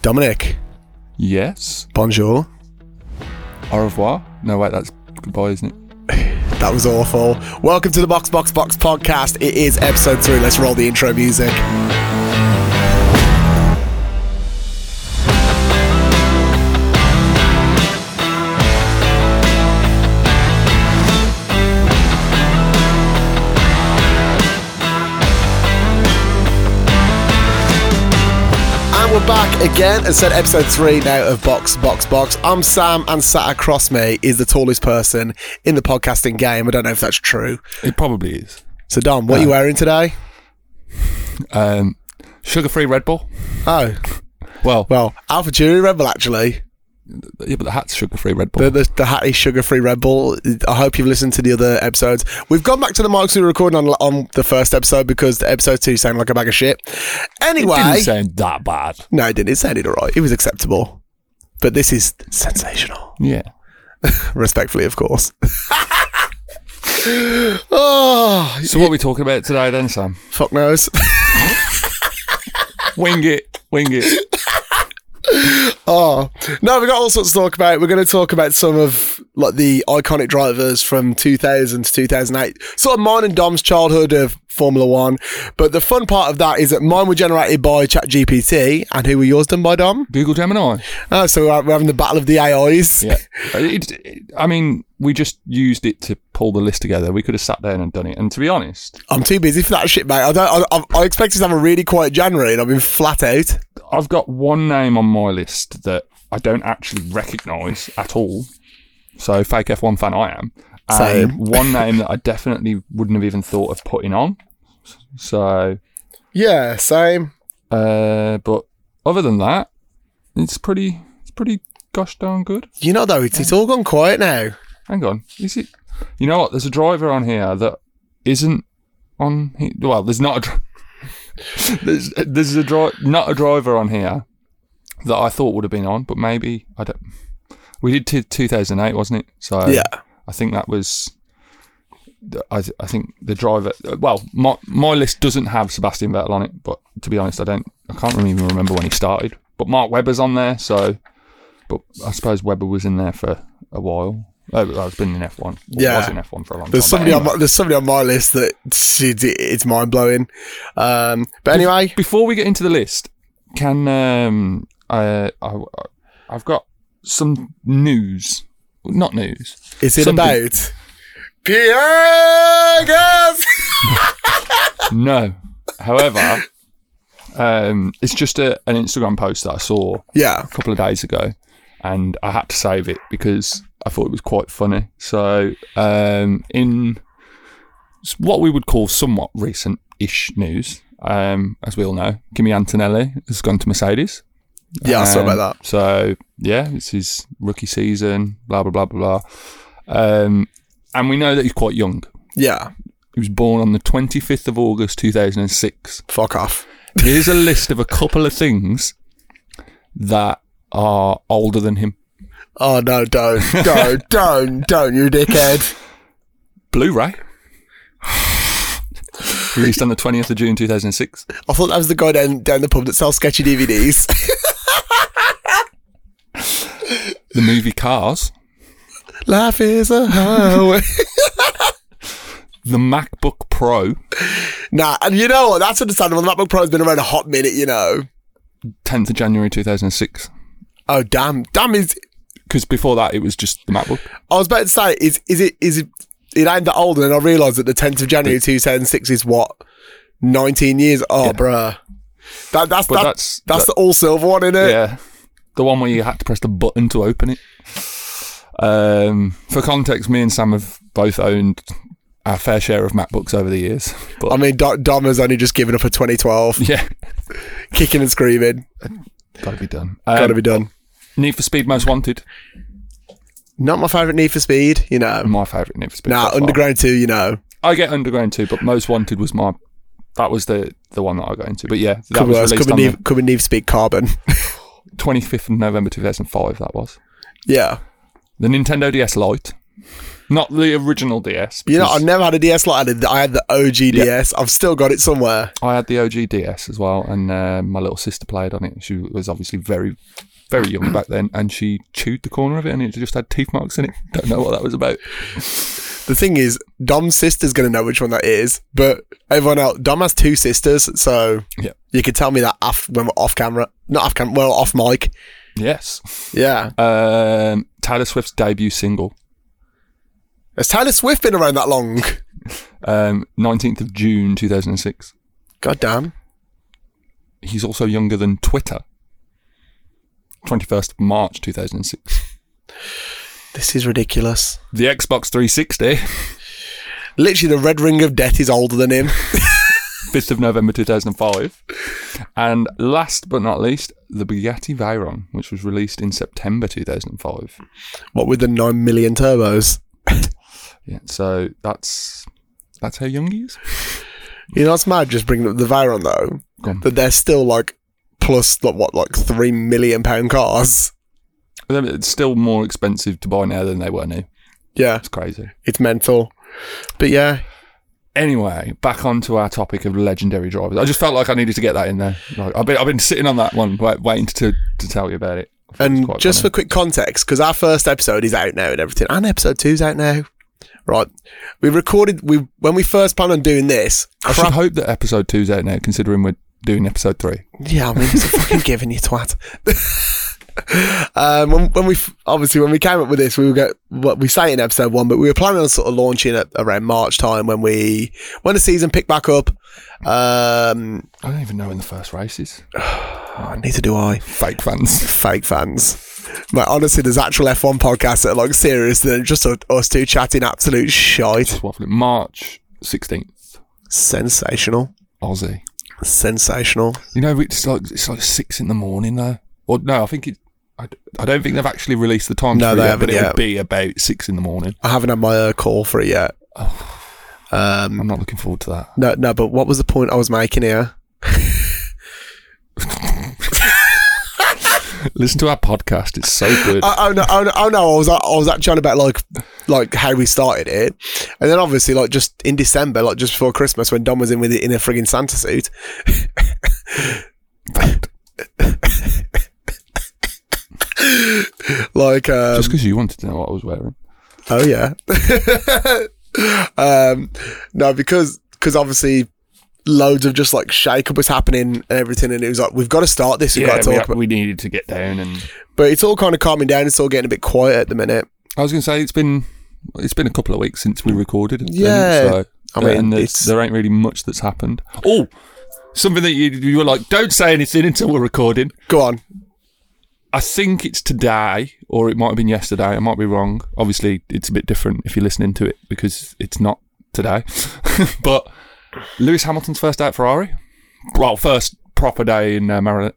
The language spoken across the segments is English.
Dominic. Yes. Bonjour. Au revoir. No, wait, that's goodbye, isn't it? That was awful. Welcome to the Box podcast. It is episode 3. Let's roll the intro music. We're back again and said episode 3 now of Box. I'm Sam, and sat across me is the tallest person in the podcasting game. I don't know if that's true. It probably is. So Dom, what are you wearing today? Sugar-free Red Bull. Oh. Well, Alpha Jury Red Bull, actually. Yeah, but the hat's sugar-free Red Bull. The hat is sugar-free Red Bull. I hope you've listened to the other episodes. We've gone back to the mics we were recording on the first episode because the episode 2 sounded like a bag of shit. Anyway. It didn't sound that bad. No, it didn't. It sounded alright. It was acceptable. But this is sensational. Yeah. Respectfully, of course. So what are we talking about today then, Sam? Fuck knows. Wing it. Oh no, we've got all sorts to talk about. We're going to talk about some of like the iconic drivers from 2000 to 2008, sort of mine and Dom's childhood of Formula One. But the fun part of that is that mine were generated by ChatGPT, and who were yours done by, Dom? Google Gemini. Oh, so we're having the battle of the AIs. Yeah. I mean, we just used it to pull the list together. We could have sat down and done it. And to be honest, I'm too busy for that shit, mate. I expected to have a really quiet January, and I've been flat out. I've got one name on my list that I don't actually recognise at all. So, fake F1 fan I am. And Same. one name that I definitely wouldn't have even thought of putting on. So, yeah, same. But other than that, it's pretty gosh darn good. You know, though, it's all gone quiet now. Hang on, is it? You know what? There's a driver on here that isn't on. Well, there's not a. There's not a driver on here that I thought would have been on, but maybe I don't. We did 2008, wasn't it? So yeah, I think that was. I think the driver. Well, my list doesn't have Sebastian Vettel on it, but to be honest, I can't even remember when he started. But Mark Webber's on there, so. But I suppose Webber was in there for a while. I've been in F1. Yeah, was in F1 for a long time. There's somebody on my list that it's mind blowing. But anyway, before we get into the list, I've got some news. Not news. Is it something about Pierre Gasly? No. However, it's just an Instagram post that I saw a couple of days ago, and I had to save it because I thought it was quite funny. So, in what we would call somewhat recent-ish news, as we all know, Kimi Antonelli has gone to Mercedes. Yeah, I saw about that. So, yeah, it's his rookie season, blah, blah, blah, blah, blah. And we know that he's quite young. Yeah. He was born on the 25th of August, 2006. Fuck off. Here's a list of a couple of things that are older than him. Oh, no, don't, you dickhead. Blu-ray. Released on the 20th of June 2006. I thought that was the guy down the pub that sells sketchy DVDs. The movie Cars. Life is a highway. The MacBook Pro. Nah, and you know what? That's understandable. The MacBook Pro has been around a hot minute, you know. 10th of January 2006. Oh, damn is... Because before that, it was just the MacBook. I was about to say, is it ain't that old, and I realised that the 10th of January 2006 is what? 19 years? Oh, yeah. Bruh. That's the all-silver one, isn't it? Yeah. The one where you had to press the button to open it. For context, me and Sam have both owned our fair share of MacBooks over the years. But I mean, Dom has only just given up a 2012. Yeah. Kicking and screaming. Gotta be done. Gotta be done. Need for Speed Most Wanted. Not my favourite Need for Speed, you know. My favourite Need for Speed. Nah, Underground 2, you know. I get Underground 2, but Most Wanted was that was the one that I got into. But yeah, that could was released on could be Need for Speed Carbon. 25th of November 2005, that was. Yeah. The Nintendo DS Lite. Not the original DS. You know, I never had a DS like that. I had the OG DS. I've still got it somewhere. I had the OG DS as well, and my little sister played on it. She was obviously very, very young back then, and she chewed the corner of it, and it just had teeth marks in it. Don't know what that was about. The thing is, Dom's sister's going to know which one that is, but everyone else, Dom has two sisters, so you could tell me that when we're off camera. Not off camera, well, off mic. Yes. Yeah. Taylor Swift's debut single. Has Taylor Swift been around that long? 19th of June 2006. God damn. He's also younger than Twitter. 21st of March 2006. This is ridiculous. The Xbox 360. Literally, the Red Ring of Death is older than him. 5th of November 2005. And last but not least, the Bugatti Veyron, which was released in September 2005. What, with the 9 million turbos? Yeah, so that's how young he is. You know what's mad, just bringing up the Veyron though? That they're still like plus like £3 million cars. It's still more expensive to buy now than they were new. Yeah. It's crazy. It's mental. But yeah. Anyway, back onto our topic of legendary drivers. I just felt like I needed to get that in there. Like, I've been sitting on that one, waiting to tell you about it. And just for quick context, because our first episode is out now and everything, and episode 2's out now. Right. We recorded, when we first planned on doing this. I should hope that episode 2's out now, considering we're doing episode 3. Yeah, I mean, it's a fucking given, you twat. When we came up with this, we say it in episode 1, but we were planning on sort of launching it around March time when the season picked back up. I don't even know when the first race is. Neither do I. Fake fans. Like, honestly, there's actual F1 podcasts that are like serious than just us two chatting absolute shite. March 16th. Sensational. Aussie. Sensational. You know, it's like 6 in the morning though. Or no, I think I don't think they've actually released the time. No, they haven't but yet. It would be about 6 in the morning. I haven't had my call for it yet. I'm not looking forward to that. No, but what was the point I was making here? Listen to our podcast; it's so good. Oh no! I was actually on about like how we started it, and then obviously like just in December, like just before Christmas, when Dom was in with it in a frigging Santa suit. Like just because you wanted to know what I was wearing. Oh yeah. No, because obviously loads of just like shake-up was happening and everything, and it was like, we've got to start this. We needed to get down, but it's all kind of calming down. It's all getting a bit quiet at the minute. I was going to say it's been a couple of weeks since we recorded. Yeah, so, I mean, there ain't really much that's happened. Oh, something that you were like, don't say anything until we're recording. Go on. I think it's today, or it might have been yesterday. I might be wrong. Obviously, it's a bit different if you're listening to it because it's not today. But Lewis Hamilton's first day at Ferrari. Well, first proper day in Maranello.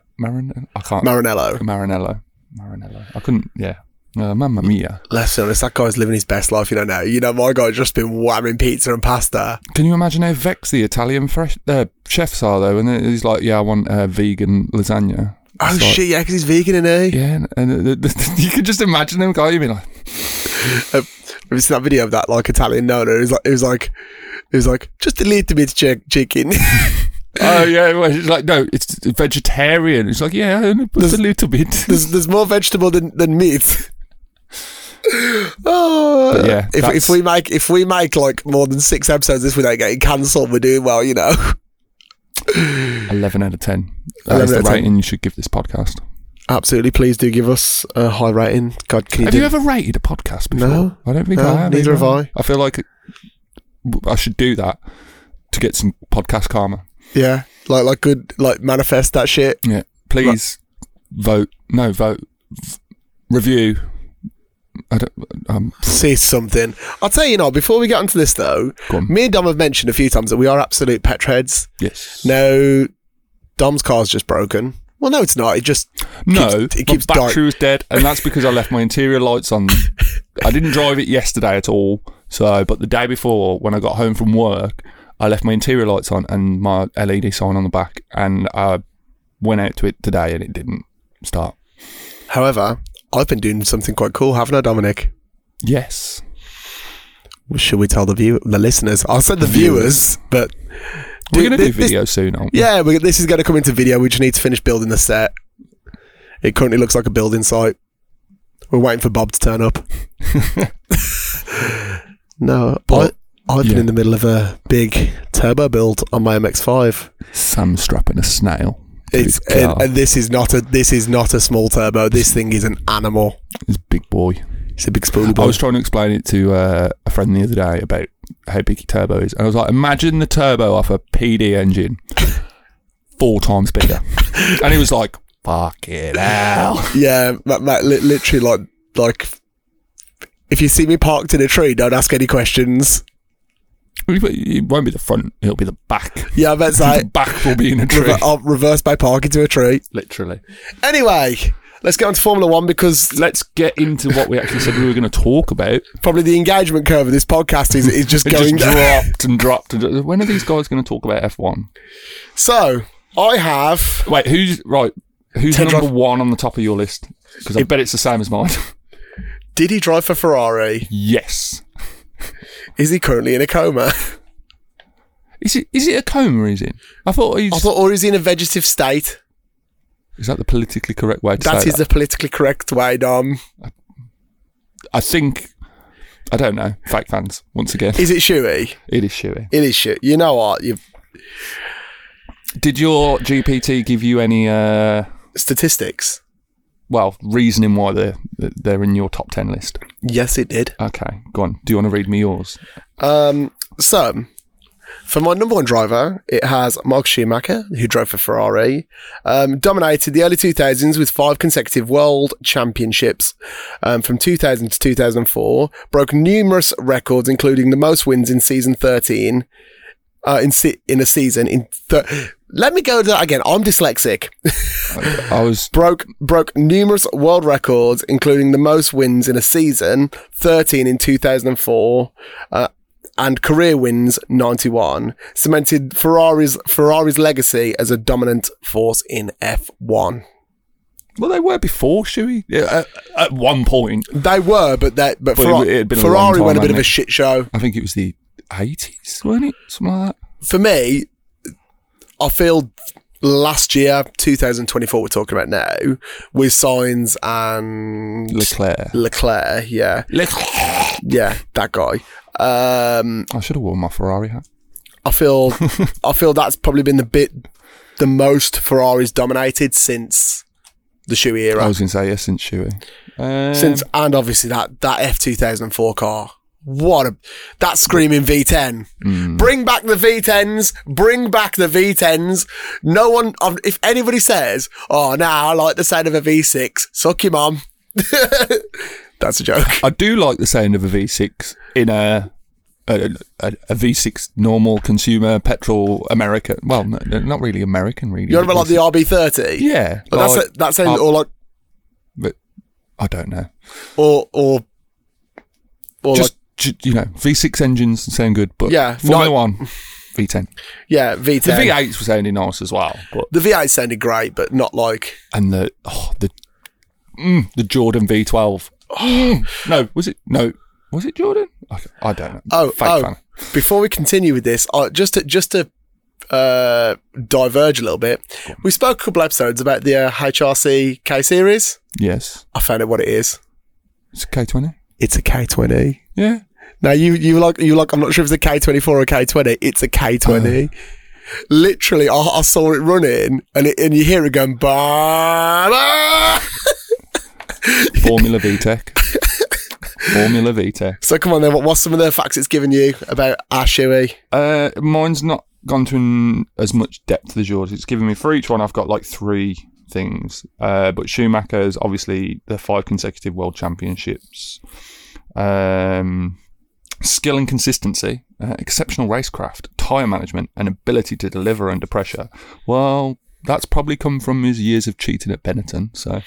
I couldn't. Yeah. Mamma mia. Let's be honest, that guy's living his best life, now. My guy's just been whamming pizza and pasta. Can you imagine how vexed the Italian chefs are, though? And he's like, yeah, I want vegan lasagna. Oh, shit, yeah, because he's vegan, isn't he? Yeah, and you can just imagine him, can't you? Have you seen that video of that, like, Italian nonna? It was like, just a little bit chicken. Oh, yeah, well, it's like, no, it's vegetarian. It's like, yeah, just a little bit. There's more vegetable than meat. Oh, but yeah. If we make like more than 6 episodes this without getting cancelled, we're doing well, 11 out of 10. That is the rating you should give this podcast. Absolutely, please do give us a high rating. God, have you ever rated a podcast before? No, I don't think I have. Neither have I. I feel like I should do that to get some podcast karma. Yeah, like good, like manifest that shit. Yeah, please vote. No, vote. Review. I don't. Say something. I'll tell you before we get onto this though, me and Dom have mentioned a few times that we are absolute pet heads. Yes. Now, Dom's car's just broken. Well, no, it's not. It just keeps my battery was dead, and that's because I left my interior lights on. I didn't drive it yesterday at all. But the day before, when I got home from work, I left my interior lights on and my LED sign on the back, and I went out to it today, and it didn't start. However, I've been doing something quite cool, haven't I, Dominic? Yes. Should we tell the listeners? I'll say the viewers, but we're going to do video soon, aren't we? Yeah, this is going to come into video. We just need to finish building the set. It currently looks like a building site. We're waiting for Bob to turn up. No, I've been in the middle of a big turbo build on my MX-5. Sam's strapping a snail. And this is not a small turbo. This thing is an animal. It's a big boy. It's a big spoolie boy. I was trying to explain it to a friend the other day about how big your turbo is, and I was like, imagine the turbo off a PD engine 4 times bigger, and he was like, "Fuck it hell." Yeah, Matt, literally, like, if you see me parked in a tree, don't ask any questions. It won't be the front; it'll be the back. Yeah, I bet say the back will be in a tree. I'll reverse by parking to a tree. Literally. Anyway, let's get on to Formula One because let's get into what we actually said we were going to talk about. Probably the engagement curve of this podcast is just going just dropped. When are these guys going to talk about F1? So I have. Wait, who's number one on the top of your list? Because I bet it's the same as mine. Did he drive for Ferrari? Yes. Is he currently in a coma? Is it a coma he's in? Or is he in a vegetative state? Is that the politically correct way to say that? That is the politically correct way, Dom. I think... I don't know. Fake fans, once again. Is it Shuey? It is Shuey. It is Shuey. You know what? Did your GPT give you any... statistics? Well, reasoning why they're in your top 10 list. Yes, it did. Okay, go on. Do you want to read me yours? So, for my number one driver, it has Michael Schumacher, who drove for Ferrari, dominated the early 2000s with 5 consecutive world championships from 2000 to 2004, broke numerous records, including the most wins in season 13, in a season. Let me go to that again. I'm dyslexic. I was broke numerous world records, including the most wins in a season, 13 in 2004, and career wins, 91. Cemented Ferrari's legacy as a dominant force in F1. Well, they were before, Shuey. Yeah, at one point. They were, but Ferrari went a bit of a shit show. I think it was the 80s, wasn't it? Something like that. For me, I feel last year, 2024, we're talking about now, with Sainz and Leclerc, yeah. Yeah, that guy. I should have worn my Ferrari hat. I feel that's probably been the most Ferraris dominated since the Shuey era. I was going to say, yes, since Shuey. And obviously that F2004 car. That screaming V10. Bring back the V10s. Bring back the V10s. No one, if anybody says, oh, I like the sound of a V6, suck your mum. That's a joke. I do like the sound of a V6 in a V6 normal consumer petrol American. Well, no, not really American, really. You're about like the RB30? Yeah. That sounds or like. But I don't know. Or just, V6 engines sound good, but yeah, Formula 1, V10. Yeah, V10. The V8s were sounding nice as well. But the V8 sounded great, but not like... And the Jordan V12. Was it Jordan? I don't know. Fan. Before we continue with this, just to diverge a little bit, we spoke a couple episodes about the HRC K series. Yes. I found out what it is. It's a K20. It's a K20. Yeah. Now you like I'm not sure if it's a K24 or a K20. It's a K20. Literally, I saw it running, and you hear it going bah. Formula VTEC. Formula VTEC. So come on then, what's some of the facts it's given you about our Shuey? Mine's not gone to as much depth as yours. It's given me for each one. I've got like 3 things. But Schumacher's obviously the 5 consecutive world championships. Skill and consistency, exceptional racecraft, tyre management, and ability to deliver under pressure. Well, that's probably come from his years of cheating at Benetton. So,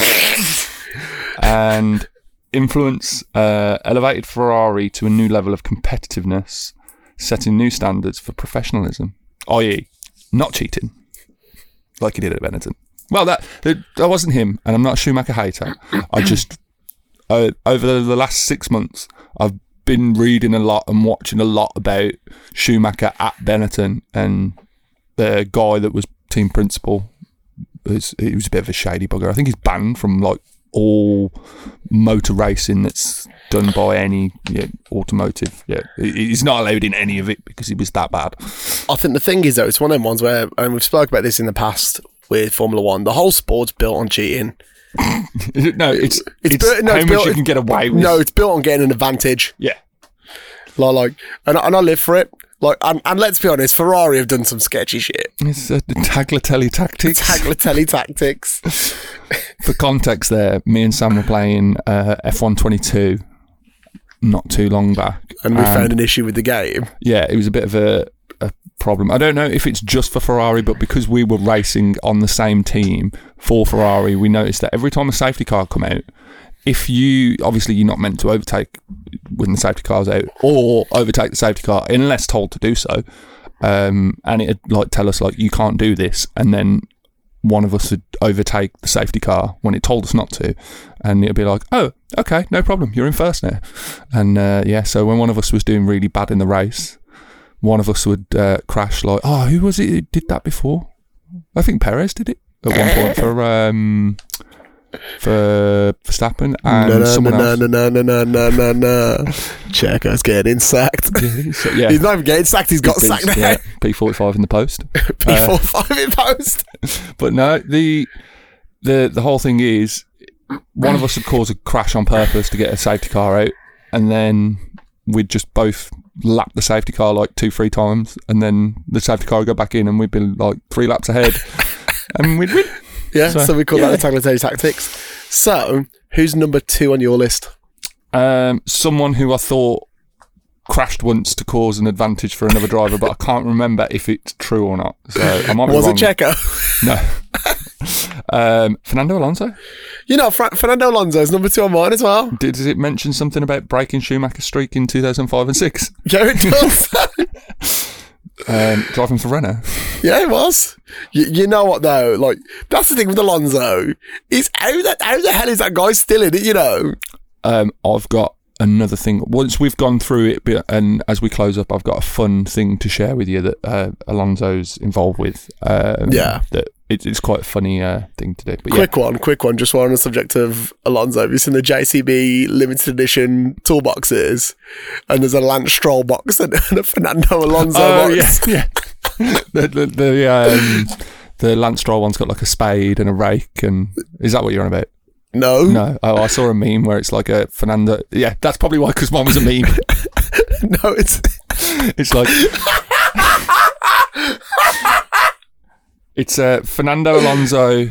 and influence elevated Ferrari to a new level of competitiveness, setting new standards for professionalism, i.e., not cheating like he did at Benetton. Well, that wasn't him, and I'm not a Schumacher hater. I just over the last 6 months, I've been reading a lot and watching a lot about Schumacher at Benetton, and the guy that was team principal, he was a bit of a shady bugger. I think he's banned from like all motor racing that's done by any automotive. Yeah, he's not allowed in any of it because he was that bad. I think the thing is though, it's one of them ones where, and we've spoken about this in the past with Formula One, the whole sport's built on cheating. It's how much you can get away with. No, it's built on getting an advantage. Yeah. Like, and I live for it. Like, and let's be honest, Ferrari have done some sketchy shit. It's Tagliatelle tactics. Tagliatelle tactics. For context there, me and Sam were playing F1 22 not too long back. And we found an issue with the game. Yeah, it was a bit of a problem. I don't know if it's just for Ferrari, but because we were racing on the same team for Ferrari, we noticed that every time a safety car come out, obviously you're not meant to overtake when the safety car's out, or overtake the safety car unless told to do so, and it'd like tell us like you can't do this, and then one of us would overtake the safety car when it told us not to, and it'd be like, oh, okay, no problem, you're in first now. And so when one of us was doing really bad in the race, one of us would crash like, oh, who was it who did that before? I think Perez did it at one point for Verstappen, and someone else. No. Checo's getting sacked. Yeah. He's not even getting sacked, he's got sacked now. Yeah, P45 in the post. P45 in post. But no, the whole thing is, one of us would cause a crash on purpose to get a safety car out, and then we'd just both lap the safety car like 2-3 times, and then the safety car would go back in, and we'd be like 3 laps ahead, and we'd win. Yeah, so we call that the Tagliatelle tactics. So, who's number 2 on your list? Someone who I thought crashed once to cause an advantage for another driver, but I can't remember if it's true or not. So I might be wrong. Was it Checo? No. Fernando Alonso? You know, Fernando Alonso is number 2 on mine as well. Does it mention something about breaking Schumacher's streak in 2005 and 6? Yeah, it does. Driving for Renault. Yeah, it was. You know what though? Like, that's the thing with Alonso. Is how the hell is that guy still in it? You know. I've got another thing. Once we've gone through it, and as we close up, I've got a fun thing to share with you that Alonso's involved with. That it's quite a funny thing to do. But quick one. Just while on the subject of Alonso, have you seen the JCB limited edition toolboxes? And there's a Lance Stroll box and a Fernando Alonso box. Yeah. The Lance Stroll one's got like a spade and a rake, and is that what you're on about? No. Oh, I saw a meme where it's like a Fernando. Yeah, that's probably why, because one was a meme. No, it's like it's Fernando Alonso.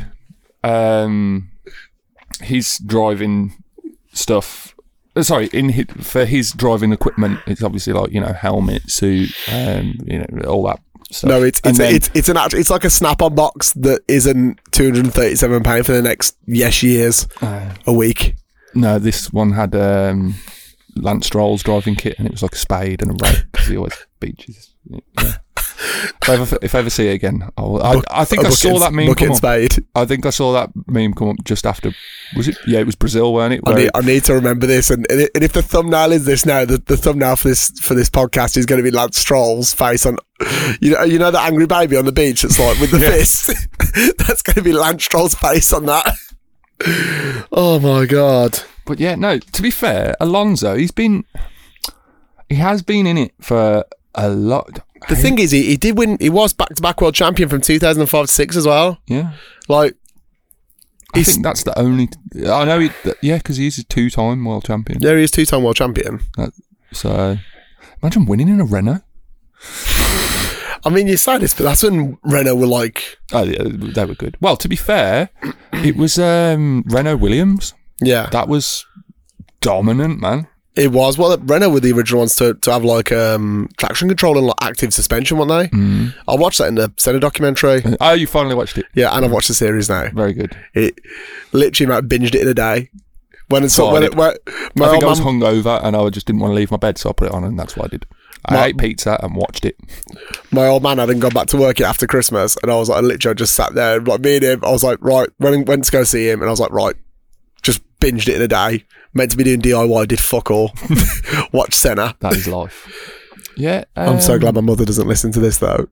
He's driving stuff. Sorry, for his driving equipment, it's obviously like, helmet, suit, all that stuff. No, it's like a Snap-on box that isn't £237 for the next years a week. No, this one had Lance Stroll's driving kit, and it was like a spade and a rake because he always beaches. Yeah. If I ever see it again, I think I saw that meme come up. Spade. I think I saw that meme come up just after. Was it? Yeah, it was Brazil, weren't it? I need to remember this, and if the thumbnail is this now, the thumbnail for this podcast is going to be Lance Stroll's face on. You know the angry baby on the beach that's like with the fist. That's going to be Lance Stroll's face on that. Oh my god! But yeah, no. To be fair, Alonso, he has been in it for a lot. The thing is, he did win. He was back-to-back world champion from 2005 to 6 as well. Yeah, like I think that's the only. I know, because he's a 2-time world champion. Yeah, he is 2-time world champion. So imagine winning in a Renault. I mean, you say this, but that's when Renault were like. Oh yeah, they were good. Well, to be fair, it was Renault Williams. Yeah, that was dominant, man. It was. Well, Renault were the original ones to have like traction control and like active suspension, weren't they? Mm. I watched that in the Senna documentary. Oh, you finally watched it? Yeah, and I've watched the series now. Very good. It literally, I binged it in a day. I think I was hungover and I just didn't want to leave my bed, so I put it on, and that's what I did. I ate pizza and watched it. My old man hadn't gone back to work yet after Christmas, and I was like, I just sat there, like me and him. I was like, right, went to go see him, and I was like, right, just binged it in a day. Meant to be doing DIY, did fuck all. Watch Senna. That is life. Yeah. I'm so glad my mother doesn't listen to this, though.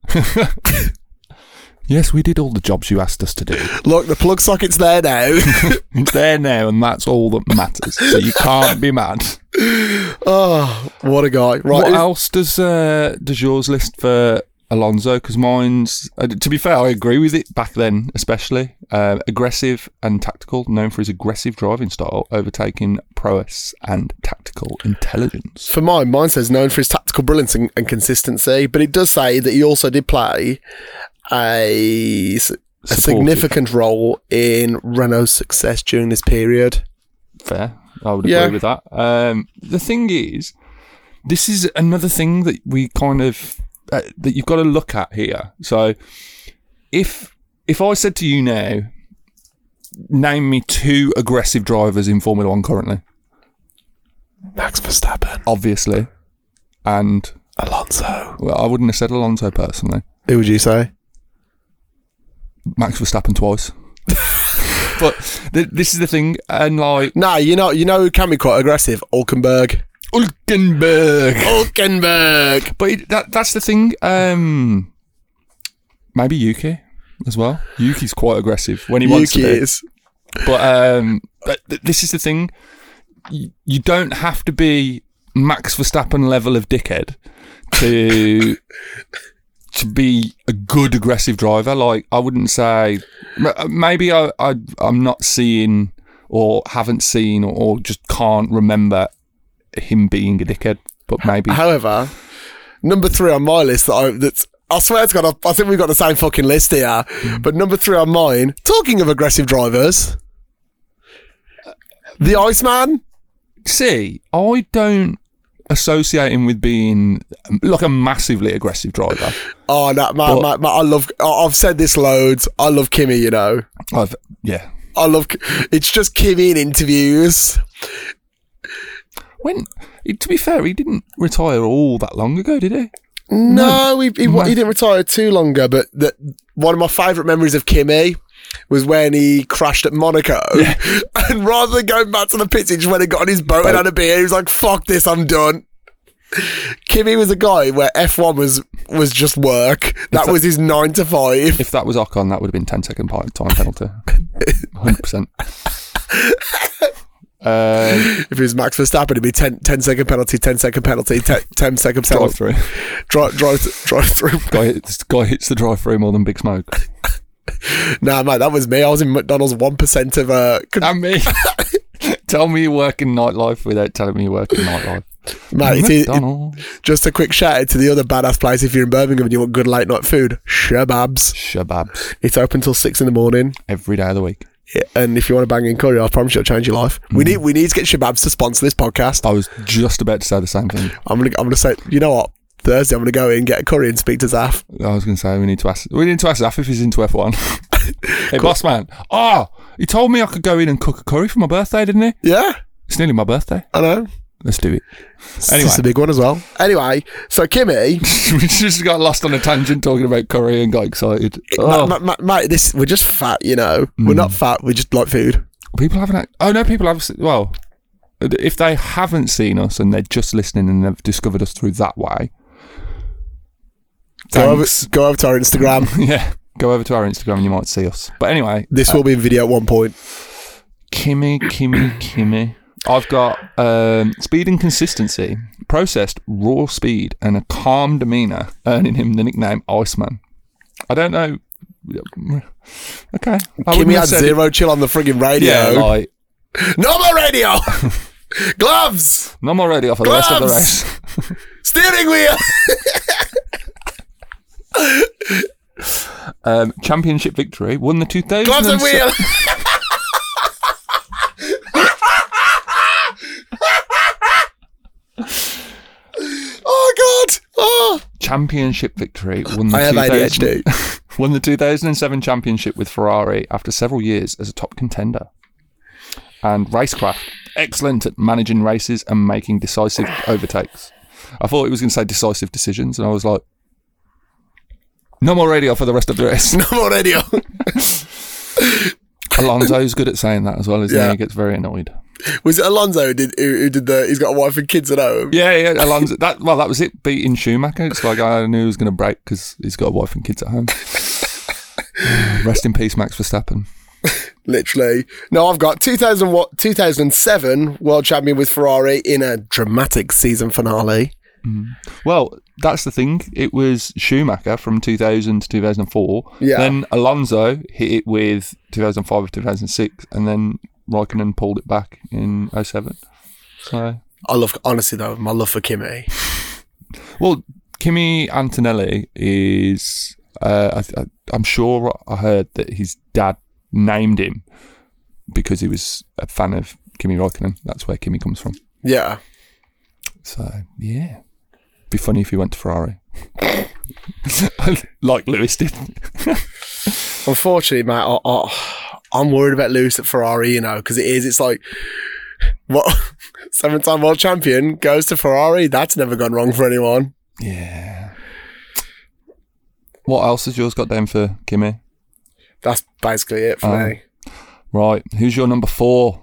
Yes, we did all the jobs you asked us to do. Look, the plug socket's there now. It's there now, and that's all that matters. So you can't be mad. Oh, what a guy! Right. What else does yours list for Alonso? Because mine's, to be fair, I agree with it back then, especially aggressive and tactical, known for his aggressive driving style, overtaking prowess and tactical intelligence. For mine says known for his tactical brilliance and consistency, but it does say that he also did play a significant role in Renault's success during this period. Fair, I would agree with that. The thing is, this is another thing that we kind of that you've got to look at here. So, if I said to you now, name me 2 aggressive drivers in Formula 1 currently. Max Verstappen, obviously, and Alonso. Well, I wouldn't have said Alonso personally. Who would you say? Max Verstappen twice. But this is the thing, and like... Nah, you know who can be quite aggressive? Hulkenberg. But that's the thing. Maybe Yuki as well. Yuki's quite aggressive when he wants to be. Is. But this is the thing. You don't have to be Max Verstappen level of dickhead to... to be a good aggressive driver. Like, I wouldn't say... Maybe I'm not seeing or haven't seen or just can't remember him being a dickhead, but maybe... However, number 3 on my list, I swear to God, I think we've got the same fucking list here, but number 3 on mine, talking of aggressive drivers, the Iceman. See, I don't associate him with being like a massively aggressive driver. Oh, no, I've said this loads. I love Kimi, you know. It's just Kimi in interviews. To be fair, he didn't retire all that long ago, did he? No, he didn't retire too long ago, but one of my favourite memories of Kimi was when he crashed at Monaco, and rather than going back to the pits, he just went and got on his boat and had a beer. He was like, fuck this, I'm done. Kimi was a guy where F1 was just work. That was his 9 to 5. If that was Ocon, that would have been 10-second time penalty. 100%. If it was Max Verstappen, it'd be 10-second penalty, 10-second penalty, 10-second penalty. Drive through. Guy hits the drive through more than Big Smoke. Nah, mate, that was me. I was in McDonald's 1% of And me. Tell me you work in nightlife without telling me you work in nightlife. Mate, just a quick shout out to the other badass place if you're in Birmingham and you want good late night food. Shababs. It's open till 6 a.m. every day of the week. Yeah, and if you want to bang in curry, I promise you'll change your life. We need to get Shababs to sponsor this podcast. I was just about to say the same thing. I'm gonna say, you know what? Thursday, I'm gonna go in, get a curry, and speak to Zaf. I was gonna say we need to ask Zaf if he's into F1. Hey, boss man. He told me I could go in and cook a curry for my birthday, didn't he? Yeah. It's nearly my birthday. I know. Let's do it. Anyway. It's a big one as well. Anyway, so Kimi... we just got lost on a tangent talking about curry and got excited. Mate, we're just fat, you know. We're not fat, we just like food. People haven't... people have... Well, if they haven't seen us and they're just listening and they've discovered us through that way... Go over to our Instagram. Yeah, go over to our Instagram and you might see us. But anyway... This will be in video at one point. Kimi. I've got speed and consistency, processed raw speed and a calm demeanour, earning him the nickname Iceman. I don't know. Okay. Kimi had zero chill on the frigging radio. Yeah, like... No more radio! Gloves! No more radio for the rest of the race. Steering wheel! Championship victory, won the 2000... Gloves and wheel! Oh God! Oh. Championship victory. Won the 2007 championship with Ferrari after several years as a top contender. And racecraft, excellent at managing races and making decisive overtakes. I thought it was going to say decisive decisions, and I was like, no more radio for the rest of the race. No more radio. Alonso's good at saying that as well, isn't he? He gets very annoyed. Was it Alonso who did he's got a wife and kids at home? Yeah, Alonso. That was it, beating Schumacher. It's like, I knew he was going to break because he's got a wife and kids at home. Rest in peace, Max Verstappen. Literally. No, I've got 2007 world champion with Ferrari in a dramatic season finale. Well, that's the thing. It was Schumacher from 2000 to 2004. Yeah. Then Alonso hit it with 2005 or 2006, and then Raikkonen pulled it back in 2007. So honestly though, my love for Kimi. Well, Kimi Antonelli is. I'm sure I heard that his dad named him because he was a fan of Kimi Raikkonen. That's where Kimi comes from. Yeah. So, yeah. Be funny if he went to Ferrari. Like Lewis did. Unfortunately, mate, I'm worried about Lewis at Ferrari, because it's like, what? 7-time world champion goes to Ferrari? That's never gone wrong for anyone. Yeah. What else has yours got down for Kimi? That's basically it for me. Right. Who's your number 4?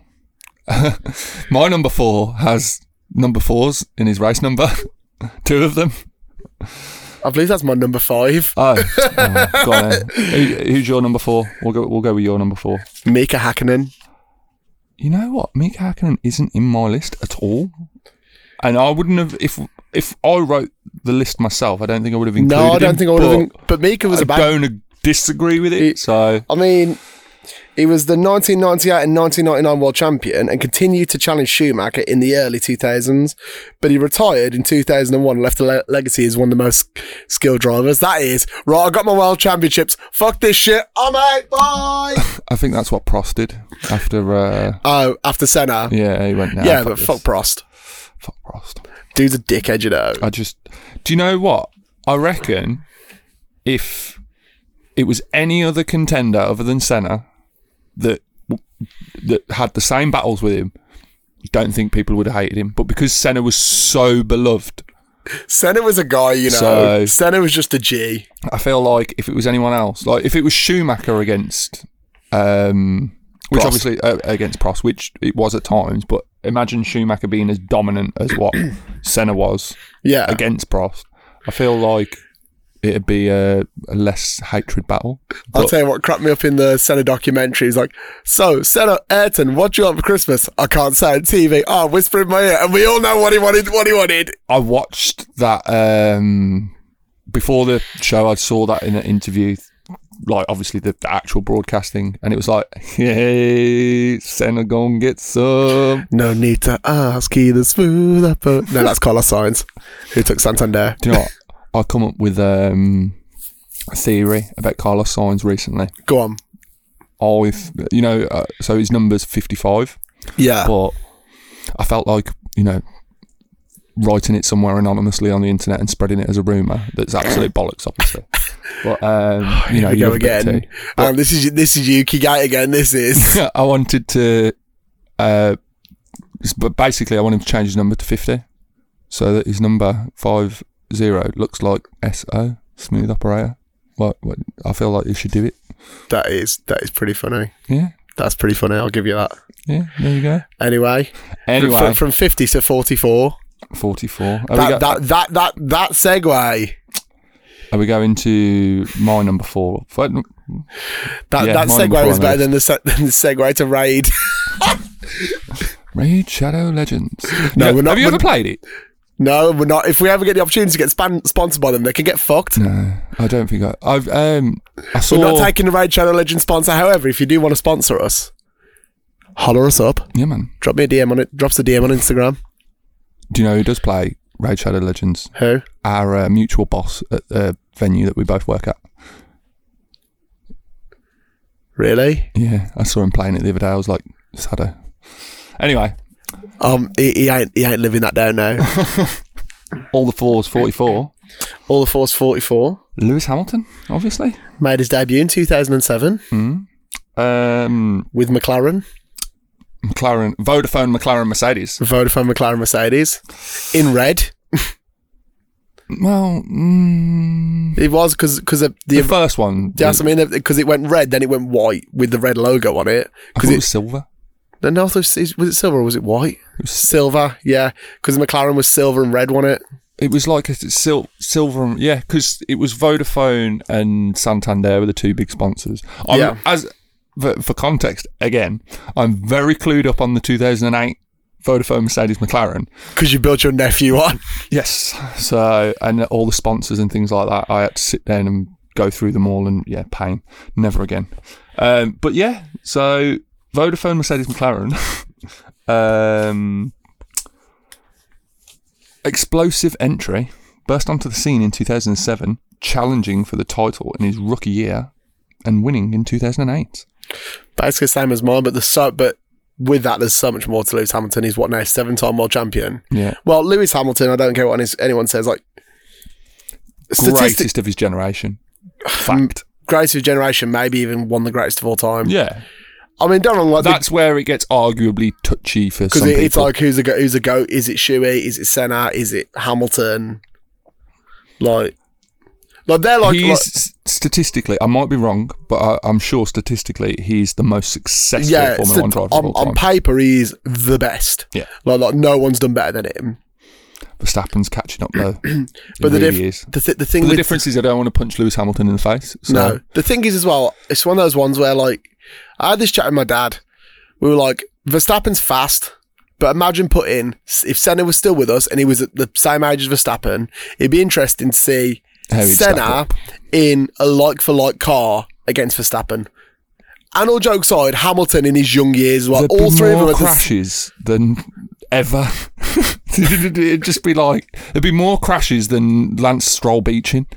My number 4 has number 4s in his race number. 2 of them. I believe that's my number 5. Go on then. Who's your number 4? We'll go with your number 4. Mika Hakkinen. You know what? Mika Hakkinen isn't in my list at all. And I wouldn't have, if I wrote the list myself, I don't think I would have included him. No, I don't think I would have. But Mika was I don't disagree with it. So I mean, he was the 1998 and 1999 world champion and continued to challenge Schumacher in the early 2000s. But he retired in 2001 and left a legacy as one of the most skilled drivers. That is, right, I got my world championships. Fuck this shit. I'm out. Bye. I think that's what Prost did after... after Senna? Yeah, he went now. Yeah, but fuck Prost. Fuck Prost. Dude's a dickhead, Do you know what? I reckon if it was any other contender other than Senna that had the same battles with him, I don't think people would have hated him. But because Senna was so beloved... Senna was a guy, So, Senna was just a G. I feel like if it was anyone else, like if it was Schumacher against... which obviously against Prost, which it was at times, but imagine Schumacher being as dominant as what Senna was against Prost. I feel like it'd be a less hatred battle. I'll tell you what cracked me up in the Senna documentary is like, so Senna, Ayrton, what do you want for Christmas? I can't say on TV. Oh, whisper in my ear, and we all know what he wanted. I watched that before the show. I saw that in an interview, like obviously the actual broadcasting, and it was like, hey, Senna gon' get some. No need to ask, he the smooth upper. No, that's Carlos Sainz, who took Santander. Do you know what? I come up with a theory about Carlos Sainz recently. Go on. So his number's 55. Yeah. But I felt like, writing it somewhere anonymously on the internet and spreading it as a rumour that's absolute bollocks, obviously. But here we go again. This is Yuki Gate again. This is. I wanted to, but basically, I want him to change his number to 50, so that his number 50 looks like SO, smooth operator. What? I feel like you should do it. That is pretty funny. Yeah, that's pretty funny. I'll give you that. Yeah, there you go. Anyway, from 50 to 44. 44. That segue. Are we going to my number 4? That segue was better than the segue to Raid. Raid Shadow Legends. No, we're not. Have you ever played it? No, we're not. If we ever get the opportunity to get sponsored by them, they can get fucked. No, I don't think I saw... We're not taking the Raid Shadow Legends sponsor. However, if you do want to sponsor us, holler us up. Yeah, man. Drop me a DM on it. Drops a DM on Instagram. Do you know who does play Raid Shadow Legends? Who? Our mutual boss at the venue that we both work at. Really? Yeah, I saw him playing it the other day. I was like, sadder. Anyway. He ain't living that down now. All the 4's 44. All the 4's 44. Lewis Hamilton, obviously. Made his debut in 2007. With McLaren. Vodafone McLaren Mercedes. In red. Well, it was because of the first one. Yes, I mean, because it went red, then it went white with the red logo on it. Because it was silver. No, was it silver or was it white? It was silver, yeah. Because McLaren was silver and red, wasn't it? It was like a silver and... Yeah, because it was Vodafone and Santander were the two big sponsors. For context, again, I'm very clued up on the 2008 Vodafone Mercedes McLaren. Because you built your nephew on. Yes. So, and all the sponsors and things like that, I had to sit down and go through them all and, pain. Never again. But yeah, so... Vodafone Mercedes McLaren, explosive entry, burst onto the scene in 2007, challenging for the title in his rookie year and winning in 2008. Basically the same as mine, but with that, there's so much more to Lewis Hamilton. He's what now, 7-time world champion? Yeah. Well, Lewis Hamilton, I don't care what anyone says, like... Greatest of his generation. Fact. Greatest of his generation, maybe even one of the greatest of all time. Yeah. I mean, don't wrong. That's where it gets arguably touchy for some people. Because it's like, who's a goat? Is it Shuey? Is it Senna? Is it Hamilton? Like they're like... statistically, I might be wrong, but I'm sure statistically he's the most successful Formula 1 driver of all time. On paper, he's the best. Yeah. Like no one's done better than him. Verstappen's catching up though. But the difference is I don't want to punch Lewis Hamilton in the face. So. No. The thing is as well, it's one of those ones where like... I had this chat with my dad. We were like, Verstappen's fast, but imagine if Senna was still with us and he was at the same age as Verstappen, it'd be interesting to see Senna in a like-for-like car against Verstappen. And all jokes aside, Hamilton in his young years, like all three of them... There'd be more crashes than ever. It'd just be like... There'd be more crashes than Lance Stroll beaching.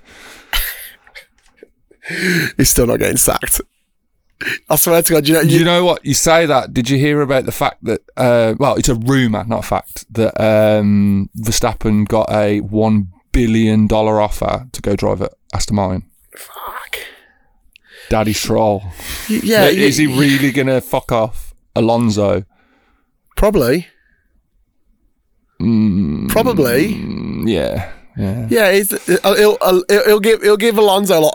He's still not getting sacked. I swear to God, you know what? You say that. Did you hear about the fact that, well, it's a rumour, not a fact, that Verstappen got a $1 billion offer to go drive at Aston Martin? Fuck. Daddy Stroll. Yeah. Is he really going to fuck off Alonso? Probably. Probably. Yeah. Yeah, he'll give Alonso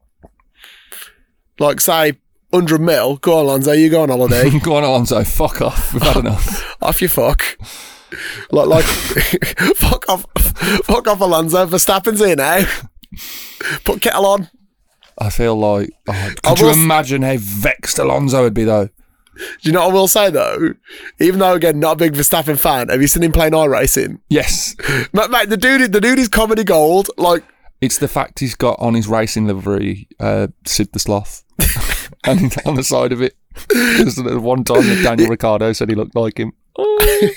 like say 100 mil. Go on, Alonso, you go on holiday. Go on, Alonso, fuck off. We've had enough. Off you fuck. Like fuck off, Alonso. Verstappen's here now. Put kettle on. I feel like... could you imagine how vexed Alonso would be, though? Do you know what I will say, though? Even though, again, not a big Verstappen fan, have you seen him playing iRacing? Yes. Mate, the dude is comedy gold. Like... It's the fact he's got on his racing livery, Sid the Sloth. And on the side of it. There's one time that Daniel Ricciardo said he looked like him. Oh.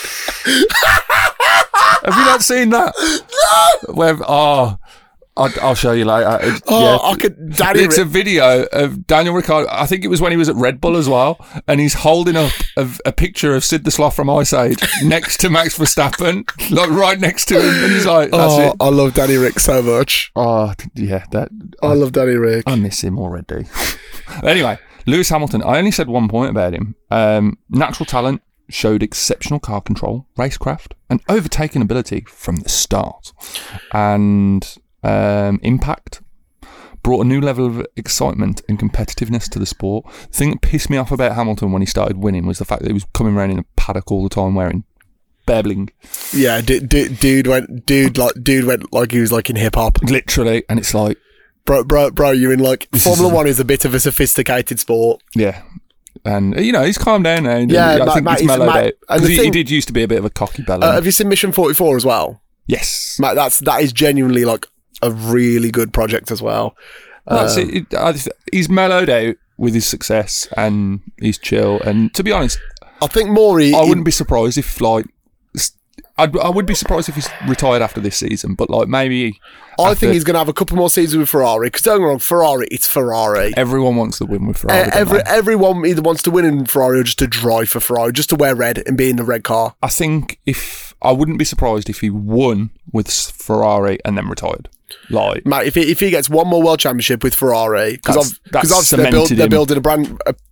Have you not seen that? No! I'll show you later. It's a video of Daniel Ricciardo. I think it was when he was at Red Bull as well, and he's holding up a picture of Sid the Sloth from Ice Age next to Max Verstappen, like right next to him, and he's like, "That's it." I love Danny Rick so much. Oh yeah, I love Danny Rick. I miss him already. Anyway, Lewis Hamilton. I only said one point about him. Natural talent. Showed exceptional car control, racecraft, and overtaking ability from the start. And impact. Brought a new level of excitement and competitiveness to the sport. The thing that pissed me off about Hamilton when he started winning was the fact that he was coming around in a paddock all the time wearing bare bling. Yeah, dude went like he was like in hip hop. Literally, and it's like... Bro, you're in like... Formula 1 is a bit of a sophisticated sport. Yeah. And, he's calmed down now. Yeah, I think Matt, he's mellowed out. And he did used to be a bit of a cocky bella. Have you seen Mission 44 as well? Yes. Matt, that is genuinely like a really good project as well. He's mellowed out with his success and he's chill. And to be honest, I think Maury... I wouldn't be surprised if like... I would be surprised if he's retired after this season, but like maybe... I think he's going to have a couple more seasons with Ferrari, because don't get me wrong, Ferrari, it's Ferrari. Everyone wants to win with Ferrari. Everyone either wants to win in Ferrari or just to drive for Ferrari, just to wear red and be in the red car. I think I wouldn't be surprised if he won with Ferrari and then retired. Like, mate, if he gets one more world championship with Ferrari, because obviously they're building a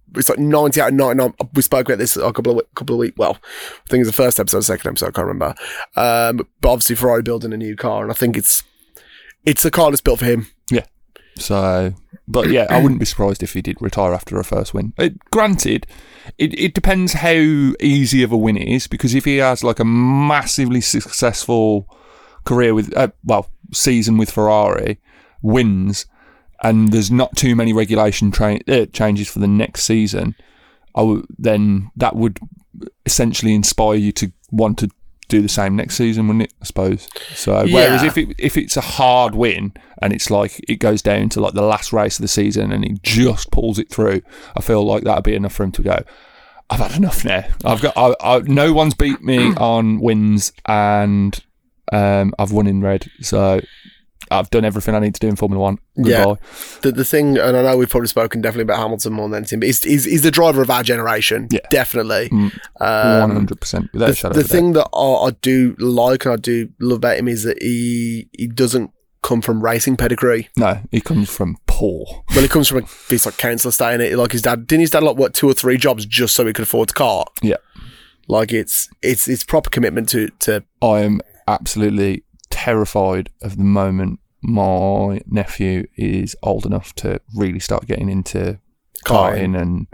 it's like 90 out of 99. We spoke about this a couple of weeks. Well, I think it's the first episode, second episode, I can't remember. But obviously Ferrari building a new car, and I think it's the car that's built for him. Yeah. So, but yeah, I wouldn't be surprised if he did retire after a first win. Granted, it depends how easy of a win it is, because if he has like a massively successful career with, season with Ferrari, wins, and there's not too many regulation changes for the next season, then that would essentially inspire you to want to do the same next season, wouldn't it? I suppose. So whereas if it's a hard win and it's like it goes down to like the last race of the season and he just pulls it through, I feel like that'd be enough for him to go, I've had enough now. No one's beat me on wins, and I've won in red, so I've done everything I need to do in Formula 1. Goodbye. Yeah. The thing, and I know we've probably spoken definitely about Hamilton more than anything, but he's the driver of our generation. Yeah. Definitely. 100%. Without a shadow of a doubt. The thing that I do like and I do love about him is that he doesn't come from racing pedigree. No, he comes from poor. Well, he comes from a piece like council estate, in it. Like his dad, didn't his dad like work 2 or 3 jobs just so he could afford the car? Yeah. Like it's proper commitment to. I am absolutely terrified of the moment my nephew is old enough to really start getting into karting and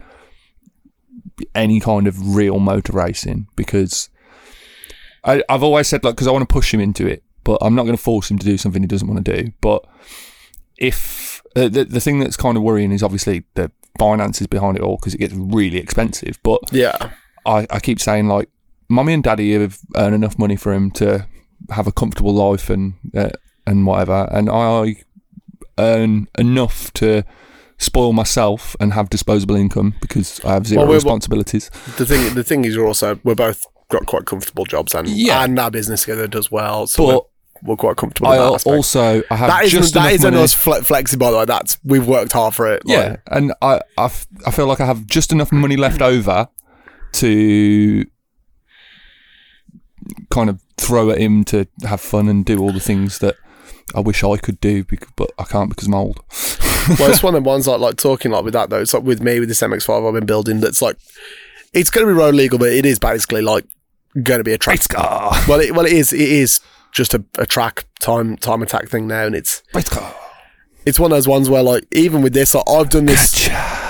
any kind of real motor racing, because I've always said, like, because I want to push him into it, but I'm not going to force him to do something he doesn't want to do. But if the thing that's kind of worrying is obviously the finances behind it all, because it gets really expensive. But yeah, I keep saying, like, Mummy and Daddy have earned enough money for him to have a comfortable life and whatever, and I earn enough to spoil myself and have disposable income because I have zero responsibilities. The thing is, we're both got quite comfortable jobs, and our business together does well, so but we're quite comfortable. I have that isn't us flexing, by the way. That's, we've worked hard for it. Yeah, and I feel like I have just enough money left over to kind of throw at him to have fun and do all the things that I wish I could do, but I can't because I'm old. Well, it's one of the ones like talking like with that though. It's like with me with this MX-5 I've been building. That's like, it's going to be road legal, but it is basically like going to be a track car. Well, it is just a track time attack thing now, and it's one of those ones where, like, even with this, like, I've done this.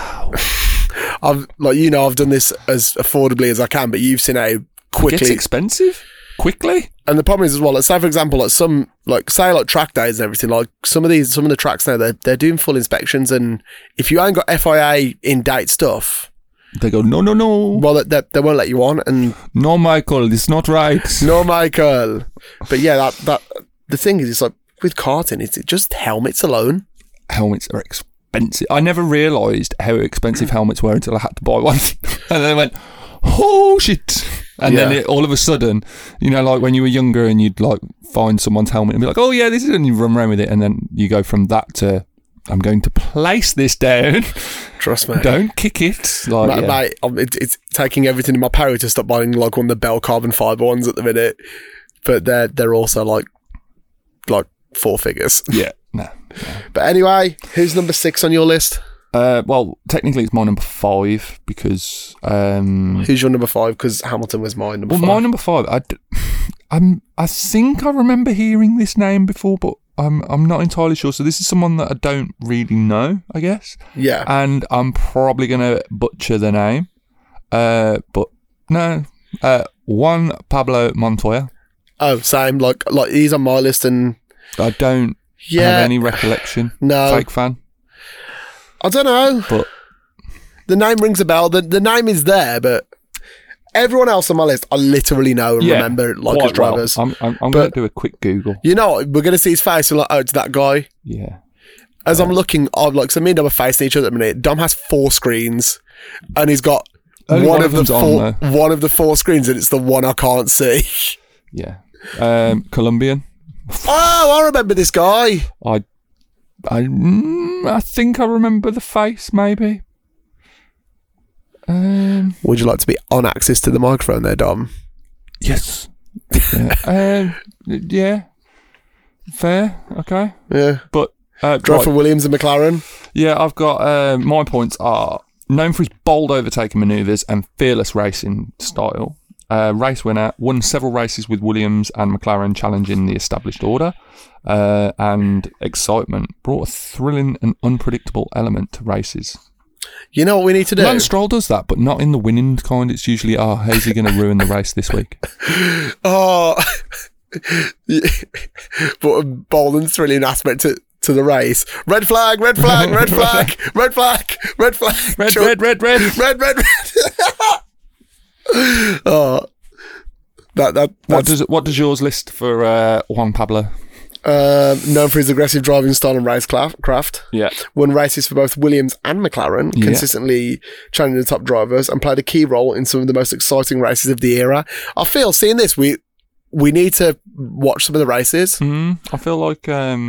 I've done this as affordably as I can, but you've seen how quickly it gets expensive quickly. And the problem is as well, like, say for example, like track days and everything, like some of the tracks now, they're doing full inspections, and if you ain't got FIA in date stuff, they go, no. Well, they won't let you on, and no, Michael, it's not right. No, Michael. But yeah, that the thing is, it's like with karting, it's just helmets alone. Helmets are expensive. I never realised how expensive helmets were until I had to buy one, and then I went, oh shit. And then all of a sudden, you know, like when you were younger and you'd like find someone's helmet and be like, oh yeah, this is, and you run around with it, and then you go from that to, I'm going to place this down. Trust me. Don't kick it. Like, mate, it's taking everything in my power to stop buying like one of the Bell carbon fibre ones at the minute. But they're also like 4 figures. Yeah. No. But anyway, who's number 6 on your list? Well, technically it's my number 5 because... who's your number 5? Because Hamilton was my number 5. Well, my number 5, I think I remember hearing this name before, but I'm not entirely sure. So this is someone that I don't really know, I guess. Yeah. And I'm probably going to butcher the name. But no. Juan Pablo Montoya. Oh, same. Like he's on my list, and I don't have any recollection. No. Fake fan. I don't know. But the name rings a bell. The name is there, but everyone else on my list, I literally know and remember like as drivers. Well. I'm going to do a quick Google. You know, we're going to see his face and like, oh, it's that guy. Yeah. As I'm looking, so me and Dom are facing each other at the minute. Dom has 4 screens, and he's got one of the 4 screens, and it's the one I can't see. Yeah. Colombian. Oh, I remember this guy. I think I remember the face, maybe. Would you like to be on access to the microphone there, Dom? Yes. Yeah. Yeah. Fair. Okay. Yeah. But drive for Williams and McLaren. Yeah, I've got my points are known for his bold overtaking manoeuvres and fearless racing style. Race winner, won several races with Williams and McLaren, challenging the established order. And excitement brought a thrilling and unpredictable element to races. You know what we need to do? Lance Stroll does that, but not in the winning kind. It's usually, how's he going to ruin the race this week? Oh, but a bold and thrilling aspect to the race. Red flag, red flag, red flag, red flag, red flag. Red. Oh, what does yours list for Juan Pablo? Known for his aggressive driving style and racecraft. Yeah. Won races for both Williams and McLaren, consistently challenging the top drivers, and played a key role in some of the most exciting races of the era. I feel, seeing this, we need to watch some of the races. I feel like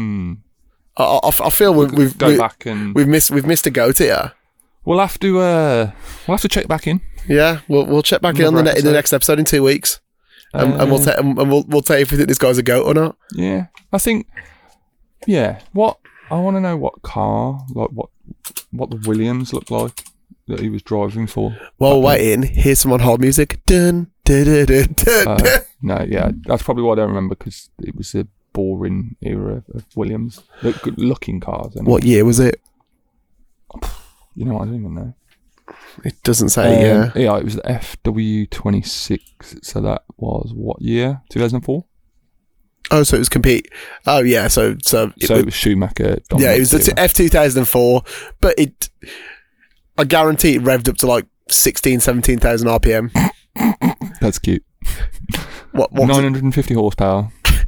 I feel we've back and we've missed a goat here. We'll have to check back in. Yeah, we'll check back in in the next episode in 2 weeks. And we'll tell you if we think this guy's a goat or not. Yeah, I think. Yeah, what I want to know, what car, like what the Williams looked like that he was driving for. While we're waiting, here's some on hold music. Dun, dun, dun, dun, dun, dun. No, yeah, that's probably why I don't remember, because it was a boring era of Williams. Good looking cars. Anyway. What year was it? You know, I don't even know. It doesn't say. Yeah, it was the FW26. So that was what year? 2004. Oh, so it was compete. Oh, yeah. So it was Schumacher. Yeah, it was the F2004, but I guarantee it revved up to like 17,000 RPM. That's cute. What 950 horsepower.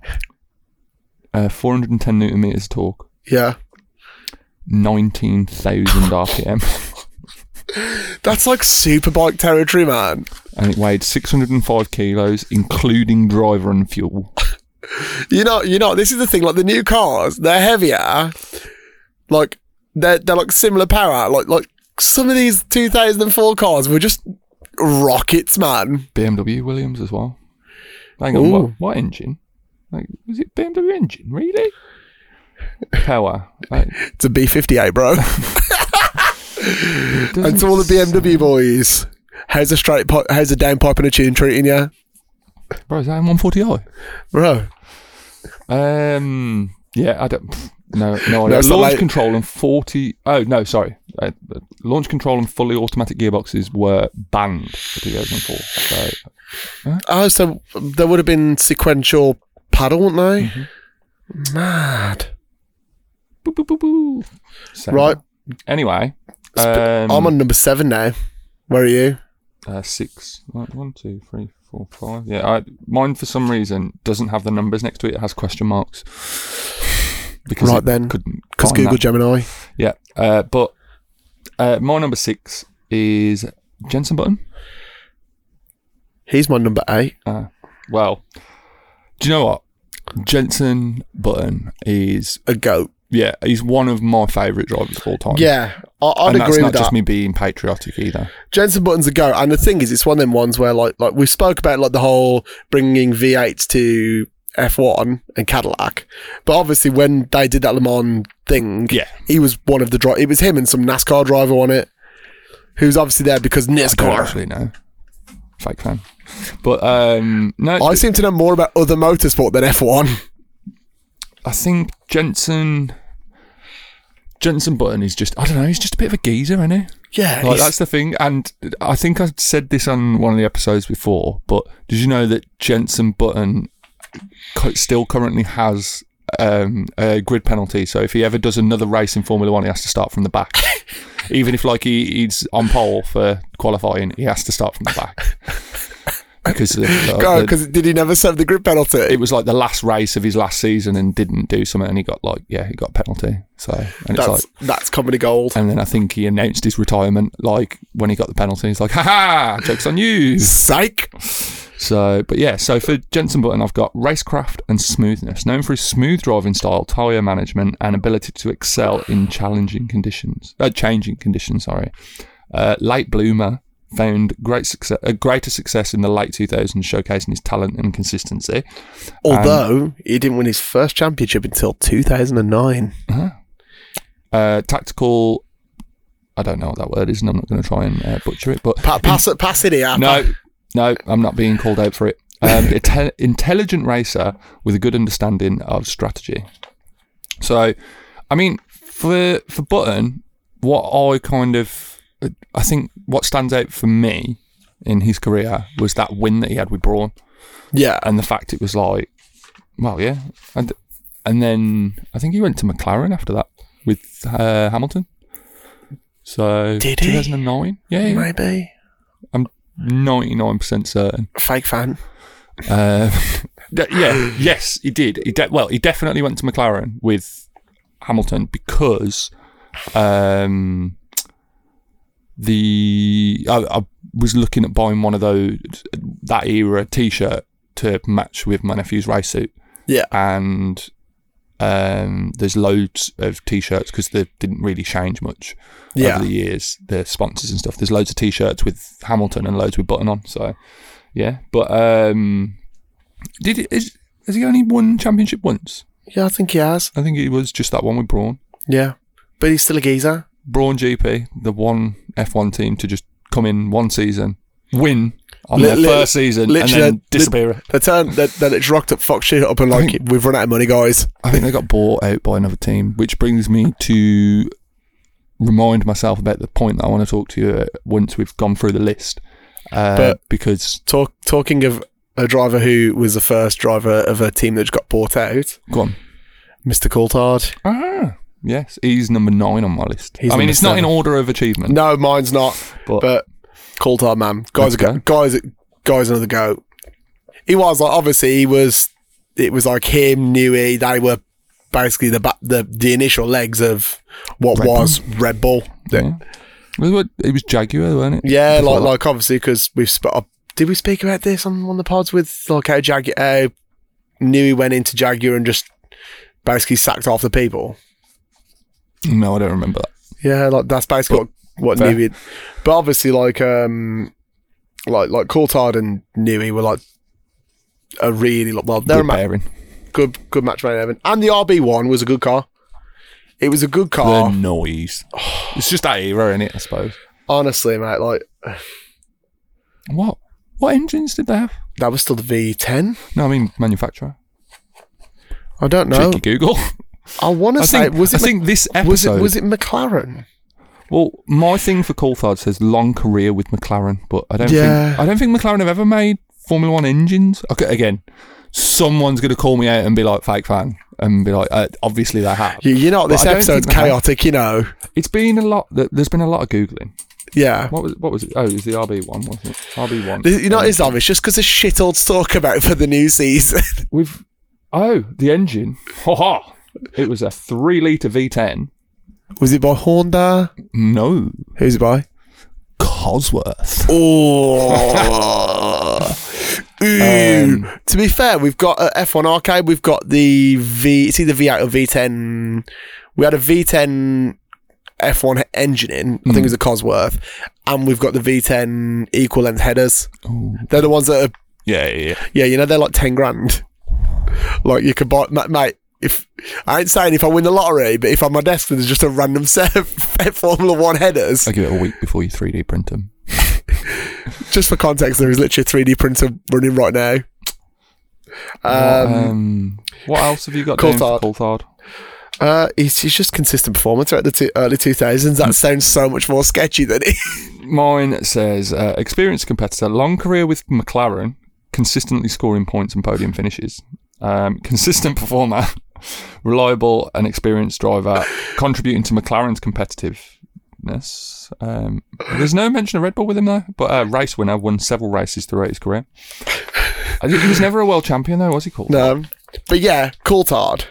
410 Newton meters torque. Yeah. 19,000 RPM. That's like superbike territory, man. And it weighed 605 kilos, including driver and fuel. You know, this is the thing. Like the new cars, they're heavier. Like they're like similar power. Like some of these 2004 cars were just rockets, man. BMW Williams as well. Hang on, what engine? Like, was it BMW engine? Really? Power. It's a B58, bro. And to all the BMW boys, how's a downpipe and a tune treating you? Bro, is that M140i? Bro. Yeah, I don't... No idea. Launch control and 40... Oh, no, sorry. Launch control and fully automatic gearboxes were banned for 2004. So, so there would have been sequential paddle, wouldn't they? Mm-hmm. Mad. Boo, boo, boo, boo. So, right. Anyway... I'm on number 7 now. Where are you? 6. 1, 2, 3, 4, 5. Yeah, mine for some reason doesn't have the numbers next to it. It has question marks. Because Google Gemini. Yeah, but my number 6 is Jenson Button. He's my number 8. Well, do you know what? Jenson Button is a goat. Yeah, he's one of my favourite drivers of all time. Yeah, I'd agree with that. And that's not just me being patriotic either. Jenson Button's a go. And the thing is, it's one of them ones where, like we spoke about, like the whole bringing V8s to F1 and Cadillac. But obviously, when they did that Le Mans thing, he was one of the drivers. It was him and some NASCAR driver on it, who's obviously there because NASCAR. I don't actually know. Fake fan. But, no. I seem to know more about other motorsport than F1. I think Jenson Button is just, I don't know, he's just a bit of a geezer, isn't he? Yeah. Like, that's the thing. And I think I said this on one of the episodes before, but did you know that Jenson Button still currently has a grid penalty? So if he ever does another race in Formula 1, he has to start from the back. Even if he's on pole for qualifying, he has to start from the back. Because did he never serve the grid penalty? It was like the last race of his last season and didn't do something, and he got a penalty. So that's comedy gold. And then I think he announced his retirement like when he got the penalty. He's like, "Ha, joke's on you, psych." So, but yeah, so for Jenson Button, I've got racecraft and smoothness. Known for his smooth driving style, tyre management, and ability to excel in changing conditions. Sorry, late bloomer. Found greater success in the late 2000s, showcasing his talent and consistency. Although he didn't win his first championship until 2009. Tactical I don't know what that word is, and I'm not going to try and butcher it. But pass it here. No, I'm not being called out for it. Intelligent racer with a good understanding of strategy. So, I mean, for Button, I think what stands out for me in his career was that win that he had with Brawn. Yeah. And the fact it was like, well, yeah. And then I think he went to McLaren after that with Hamilton. So, did he? 2009? Yeah. Maybe. I'm 99% certain. Fake fan. Yes, he did. He definitely went to McLaren with Hamilton because I was looking at buying one of those that era T-shirt to match with my nephew's race suit. Yeah, and there's loads of T-shirts because they didn't really change much over the years. The sponsors and stuff. There's loads of T-shirts with Hamilton and loads with Button on. So yeah, but has he only won championship once? Yeah, I think he has. I think it was just that one with Brawn. Yeah, but he's still a geezer. Brawn GP, the one F1 team to just come in one season, win on their first season, and then disappear. They rocked up, fuck shit up, and we've run out of money, guys. I think they got bought out by another team, which brings me to remind myself about the point that I want to talk to you once we've gone through the list. Because talking of a driver who was the first driver of a team that got bought out, go on, Mr. Coulthard. Yes, he's number 9 on my list. It's 7. not in order of achievement. No, mine's not. But Coulthard, man, guys another go. He was like, obviously it was like him, Newey. They were basically the initial legs of what was Red Bull. Yeah. It was Jaguar, wasn't it? Yeah, like obviously because did we speak about this on one of the pods with like how Newey went into Jaguar and just basically sacked off the people? No, I don't remember that. Yeah, like that's basically what Newey. But obviously, like Coulthard and Newey were like a really they're good pairing. Good match made in heaven. And the RB1 was a good car. It was a good car. The noise. It's just that era, isn't it? I suppose. Honestly, mate, like what engines did they have? That was still the V10. No, I mean manufacturer. I don't know. Cheeky Google. I want to say, I think this episode was it McLaren? Well, my thing for Coulthard says long career with McLaren, but I don't think McLaren have ever made Formula One engines. Okay, again, someone's going to call me out and be like fake fan and be like, obviously they have. You know, this episode's chaotic. You know, it's been a lot. There's been a lot of googling. Yeah. What was it? Oh, it was the RB1, wasn't it? RB1. You know, it's obvious just because of shit all to talk about for the new season. The engine. It was a 3-litre V10. Was it by Honda? No. Who's it by? Cosworth. Oh. To be fair, we've got at F1 Arcade, we've got the it's either V8 or V10. We had a V10 F1 engine in, I think it was a Cosworth, and we've got the V10 equal length headers. Ooh. They're the ones that are... Yeah, you know, they're like 10 grand. Like, you could buy... Mate, if I ain't saying if I win the lottery, but if on my desk there's just a random set of Formula 1 headers... I'll give it a week before you 3D print them. Just for context, there is literally a 3D printer running right now. What else have you got down for Coulthard? He's just consistent performance throughout the early 2000s. That sounds so much more sketchy than it. Mine says, experienced competitor, long career with McLaren, consistently scoring points and podium finishes. Consistent performer, reliable and experienced driver, contributing to McLaren's competitiveness. There's no mention of Red Bull with him though, but race winner, won several races throughout his career. He was never a world champion though, was he? No, but yeah, Coulthard.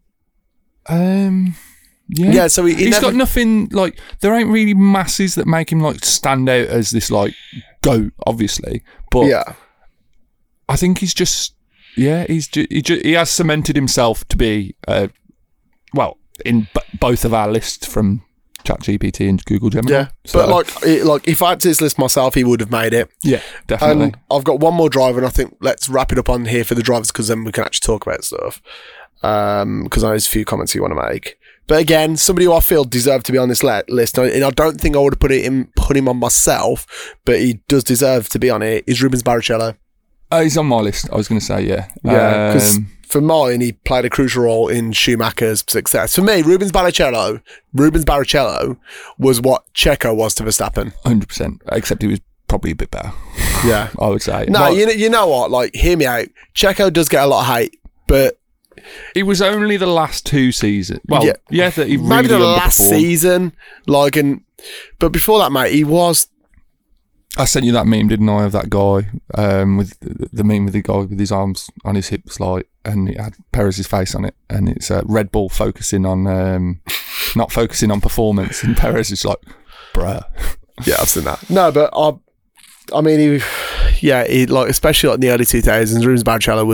Yeah, so he's got nothing, like, there ain't really masses that make him like stand out as this like GOAT, obviously, but yeah, I think he's just he has cemented himself to be in both of our lists from ChatGPT and Google Gemini. Yeah, so, but like if I had to list myself, he would have made it. Yeah, definitely. And I've got one more driver, and I think let's wrap it up on here for the drivers because then we can actually talk about stuff. because there's a few comments you want to make. But again, somebody who I feel deserved to be on this list, and I don't think I would have put him on myself, but he does deserve to be on it, is Rubens Barrichello. He's on my list. I was going to say, yeah. Yeah, because for mine, he played a crucial role in Schumacher's success. For me, Rubens Barrichello was what Checo was to Verstappen. 100%, except he was probably a bit better. Yeah. I would say. No, you know what? Like, hear me out. Checo does get a lot of hate, but it was only the last 2 seasons. Well, yeah, that he really maybe the last season. But before that, mate, he was. I sent you that meme, didn't I, of that guy with the meme with the guy with his arms on his hips, like, and it had Perez's face on it, and it's Red Bull focusing on not focusing on performance, and Perez is like, bruh. Yeah, I've seen that. No, but I mean, he like, especially like in the early 2000s, Rubens Barrichello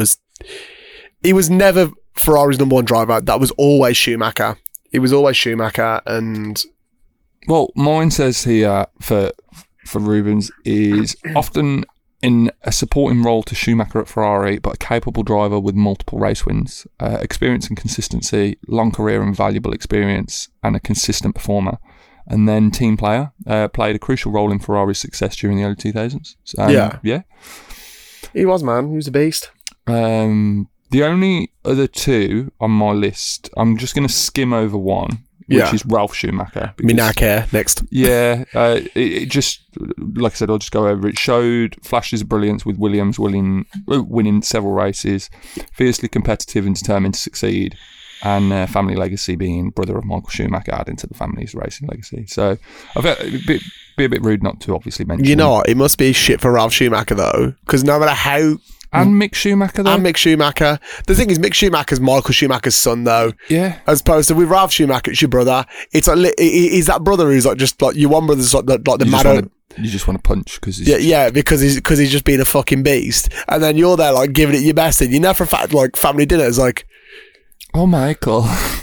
was never Ferrari's number one driver. That was always Schumacher. It was always Schumacher, and well, mine says here for Rubens is often in a supporting role to Schumacher at Ferrari, but a capable driver with multiple race wins, experience and consistency, long career and valuable experience, and a consistent performer. And then team player, played a crucial role in Ferrari's success during the early 2000s. Yeah. He was, man. He was a beast. The only other 2 on my list, I'm just going to skim over one, which is Ralf Schumacher. Me not care. Next. Yeah, it just, like I said, I'll just go over it. Showed flashes of brilliance with Williams winning several races, fiercely competitive and determined to succeed, and family legacy being brother of Michael Schumacher adding to the family's racing legacy. So I've be a bit rude not to obviously mention. You know what? It must be shit for Ralf Schumacher though, because no matter how. And Mick Schumacher, though. And Mick Schumacher. The thing is, Mick Schumacher's Michael Schumacher's son, though. Yeah. As opposed to with Ralf Schumacher, it's your brother. It's like he's that brother who's like just like your one brother's like the mad. You just want to punch because because he's just being a fucking beast, and then you're there like giving it your best, and you know for a fact like family dinner is like, oh Michael,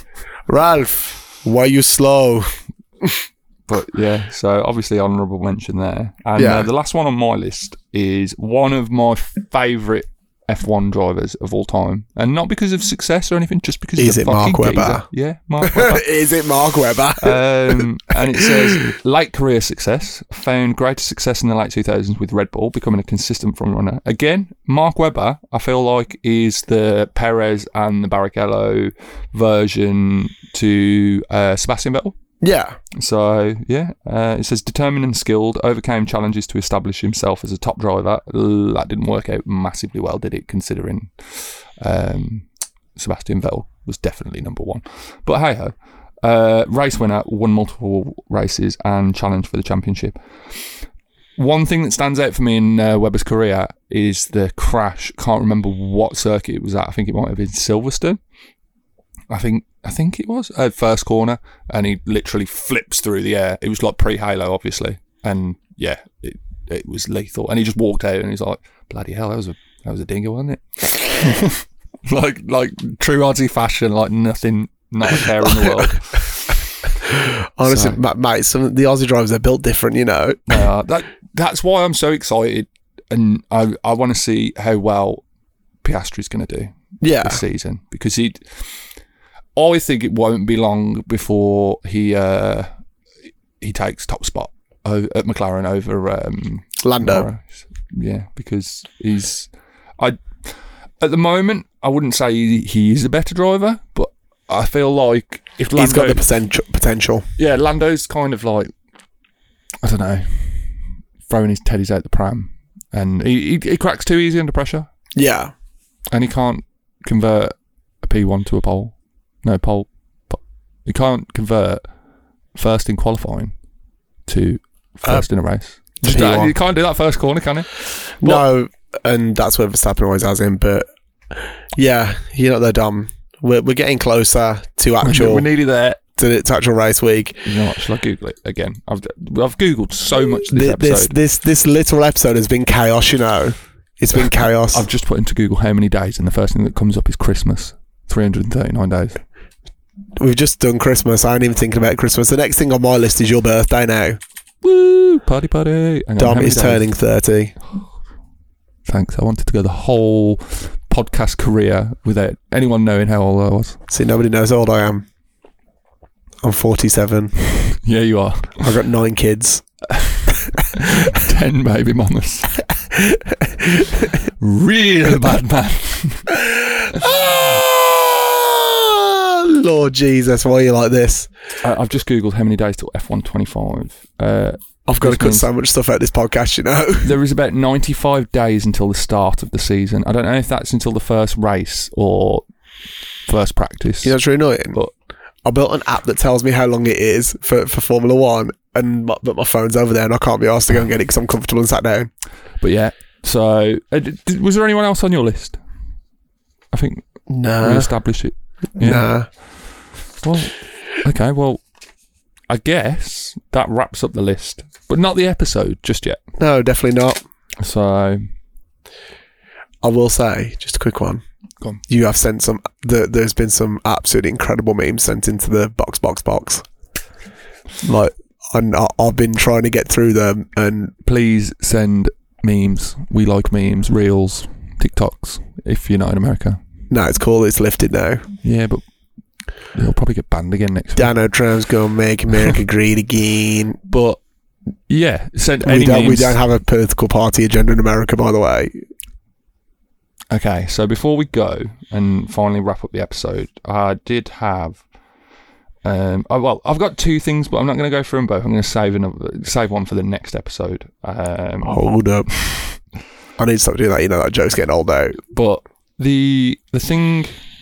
Ralph, why you slow? But yeah, so obviously honourable mention there. And the last one on my list is one of my favourite F1 drivers of all time. And not because of success or anything, just because he's a fucking Mark Webber? Geezer. Yeah, Mark Webber. Is it Mark Webber? And it says, late career success, found greater success in the late 2000s with Red Bull, becoming a consistent front runner. Again, Mark Webber, I feel like, is the Perez and the Barrichello version to Sebastian Vettel. Yeah. So, it says determined and skilled, overcame challenges to establish himself as a top driver. That didn't work out massively well, did it, considering Sebastian Vettel was definitely number one. But hey-ho. Race winner, won multiple races and challenged for the championship. One thing that stands out for me in Webber's career is the crash. Can't remember what circuit it was at. I think it might have been Silverstone. I think it was first corner, and he literally flips through the air. It was like pre-Halo, obviously, and yeah, it was lethal. And he just walked out, and he's like, "Bloody hell, that was a dinger, wasn't it?" like true Aussie fashion, like nothing, not a care in the world. Honestly, mate, some of the Aussie drivers are built different, you know. That's why I'm so excited, and I want to see how well Piastri's going to do this season, because I think it won't be long before he takes top spot at McLaren over Lando. Morris. Yeah, because at the moment, I wouldn't say he is a better driver, but I feel like if Lando, he's got the potential. Yeah, Lando's kind of like, I don't know, throwing his teddies out the pram, and he cracks too easy under pressure. Yeah, and he can't convert a P1 to a pole. No, pole. You can't convert first in qualifying to first in a race. You can't do that first corner, can you? No, and that's where Verstappen always has him. But yeah, you know they're dumb. We're getting closer to actual. We're nearly there. To actual race week. You know what? Shall I Google it again? I've Googled so much this episode. This little episode has been chaos. You know, it's been chaos. I've just put into Google how many days, and the first thing that comes up is Christmas. 339 days. We've just done Christmas. I ain't even thinking about Christmas. The next thing on my list is your birthday now. Woo! Party. Dom is turning 30. Thanks. I wanted to go the whole podcast career without anyone knowing how old I was. See, nobody knows how old I am. I'm 47. Yeah, you are. I've got 9 kids. 10 baby mamas. Real bad man. Lord Jesus, why are you like this? I've just Googled how many days till F1 25. I've got to cut so much stuff out of this podcast, you know. There is about 95 days until the start of the season. I don't know if that's until the first race or first practice. You know, it's really annoying. But I built an app that tells me how long it is for Formula One, but my phone's over there and I can't be asked to go and get it because I'm comfortable and sat down. But yeah, so was there anyone else on your list? I think we established it. Yeah. Nah. Well, okay, well, I guess that wraps up the list, but not the episode just yet. No, definitely not. So, I will say, just a quick one. Go on. You have sent some, there's been some absolutely incredible memes sent into the box. Like, I've been trying to get through them, and please send memes. We like memes, reels, TikToks, if you're not in America. No, it's cool. It's lifted now. Yeah, but it'll probably get banned again next week. Donald Trump's going to make America great again. But yeah, we don't have a political party agenda in America, by the way. Okay, so before we go and finally wrap up the episode, I did have. I've got 2 things, but I'm not going to go through them both. I'm going to save one for the next episode. Hold up. I need to stop doing that. You know, that joke's getting old now. But the thing,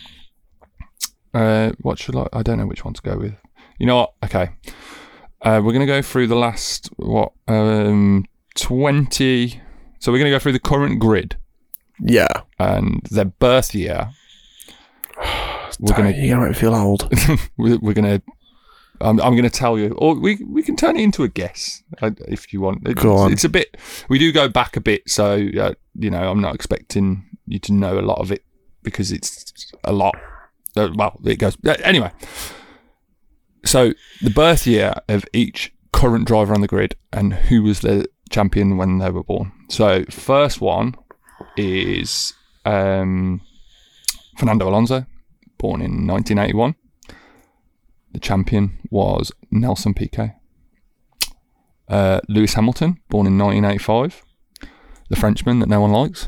what should I don't know which one to go with. You know what? Okay. We're going to go through the last, 20. So we're going to go through the current grid. Yeah. And their birth year. You're going to make me feel old. we're going to, I'm going to tell you, or we can turn it into a guess if you want. Go on. It's a bit, we do go back a bit. So, you know, I'm not expecting you to know a lot of it because it's a lot. Well, it goes. Anyway, so the birth year of each current driver on the grid and who was the champion when they were born. So first one is Fernando Alonso, born in 1981. The champion was Nelson Piquet. Lewis Hamilton, born in 1985. The Frenchman that no one likes.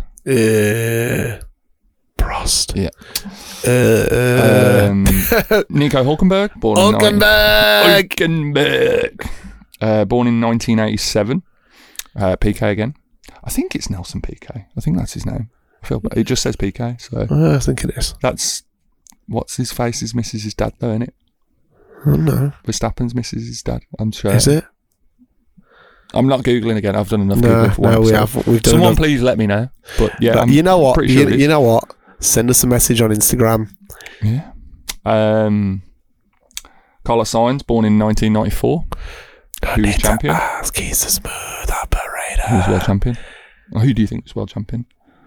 Prost. Yeah. Nico Hülkenberg, born in 1987. Piquet again. I think it's Nelson Piquet. I think that's his name. It just says Piquet, so I think it is. That's what's his face is Mrs. Dad, though, isn't it? Oh, no. Verstappen's Mrs. Dad, I'm sure. Is it? I'm not Googling again. I've done enough Googling for one episode. We've done Someone please let me know. But yeah, you know what? Pretty sure you know what? Send us a message on Instagram. Yeah. Carlos Sainz, born in 1994. Who was champion? He's a smooth operator. Who was world champion? Or who do you think was world champion?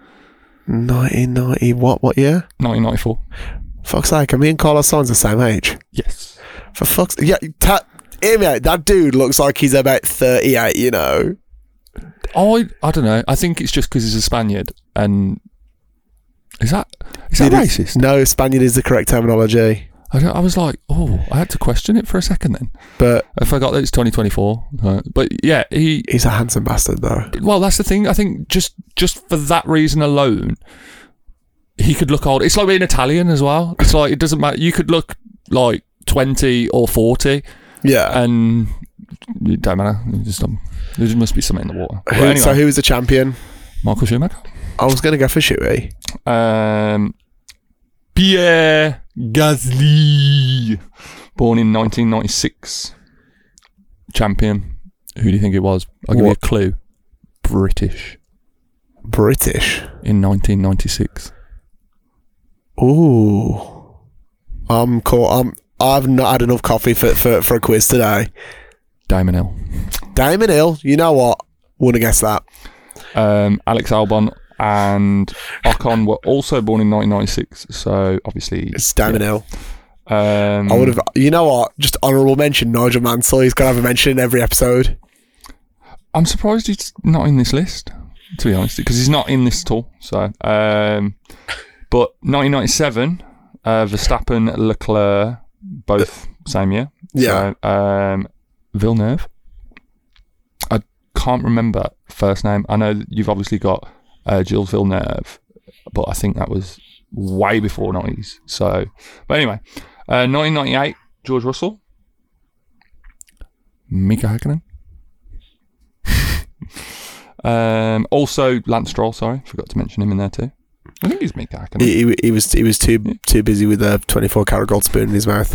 1990. What year? 1994. Fuck's sake, are me and Carlos Sainz the same age? Yes. For fuck's sake. Yeah, hear me out. That dude looks like he's about 38, you know? I don't know. I think it's just because he's a Spaniard. And is that racist? No, Spaniard is the correct terminology. I was like, I had to question it for a second then. But I forgot that it's 2024. But yeah, he's a handsome bastard though. Well, that's the thing. I think just for that reason alone, he could look old. It's like being Italian as well. It's like, it doesn't matter. You could look like 20 or 40. Yeah. And it don't matter. There must be something in the water. Anyway, so who was the champion? Michael Schumacher. I was going to go for Shuey. Pierre Gasly, born in 1996. Champion. Who do you think it was? I'll give you a clue. British. In 1996. Ooh. I'm cool. I've not had enough coffee for a quiz today. Damon Hill. Damon Hill. You know what? Wouldn't have guessed that. Alex Albon and Ocon were also born in 1996, so obviously it's Damon Hill. I would have. You know what? Just honourable mention. Nigel Mansell. He's got to have a mention in every episode. I'm surprised he's not in this list, to be honest, because he's not in this at all. So But 1997, Verstappen, Leclerc, both same year. Yeah. So, Villeneuve. I can't remember first name. I know that you've obviously got Gilles Villeneuve, but I think that was way before 90s. So, but anyway, 1998, George Russell, Mika Häkkinen. Also Lance Stroll. Sorry, forgot to mention him in there too. I think he's Mika Häkkinen. He was too busy with a 24-karat gold spoon in his mouth.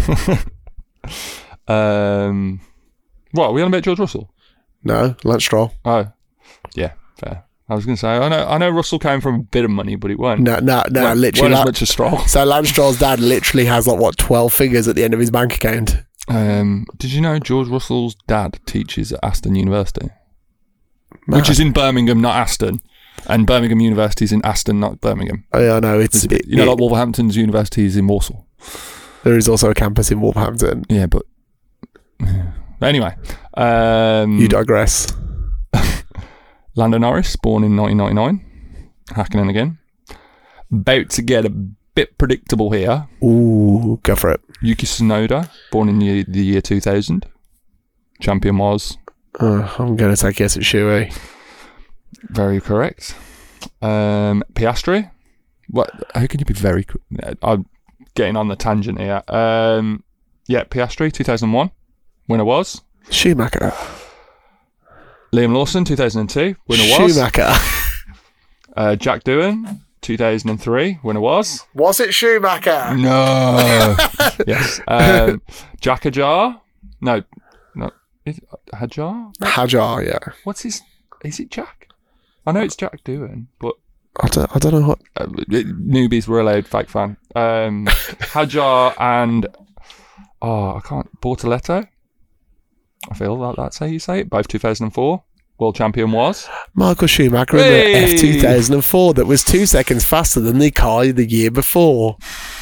What, are we on about George Russell? No, Lance Stroll. Oh, yeah, fair. I was going to say, I know Russell came from a bit of money, but it weren't. No, literally. Weren't as much as Stroll. So Lance Stroll's dad literally has 12 figures at the end of his bank account. Did you know George Russell's dad teaches at Aston University? Mad. Which is in Birmingham, not Aston. And Birmingham University is in Aston, not Birmingham. Oh, yeah, I know. Like Wolverhampton's university is in Walsall. There is also a campus in Wolverhampton. Yeah, but... Anyway. You digress. Lando Norris, born in 1999. Häkkinen again. About to get a bit predictable here. Ooh, go for it. Yuki Tsunoda, born in the year 2000. Champion was... I'm going to take yes at Shui. Very correct. Piastri. What? How can you be very... I'm getting on the tangent here. Yeah, Piastri, 2001. Winner was... Schumacher. Liam Lawson, 2002. Winner was... Schumacher. Jack Doohan, 2003. Winner was... Was it Schumacher? No. Yes. Jack Hajar. No. Hajar? Hajar, yeah. What's his... Is it Jack? I know it's Jack Doohan, but... I don't know what... newbies were allowed, fake fan. Hajar and... I can't... Bortoletto? I feel like that's how you say it. Both 2004. World champion was... Michael Schumacher in the F2004 that was 2 seconds faster than the car the year before.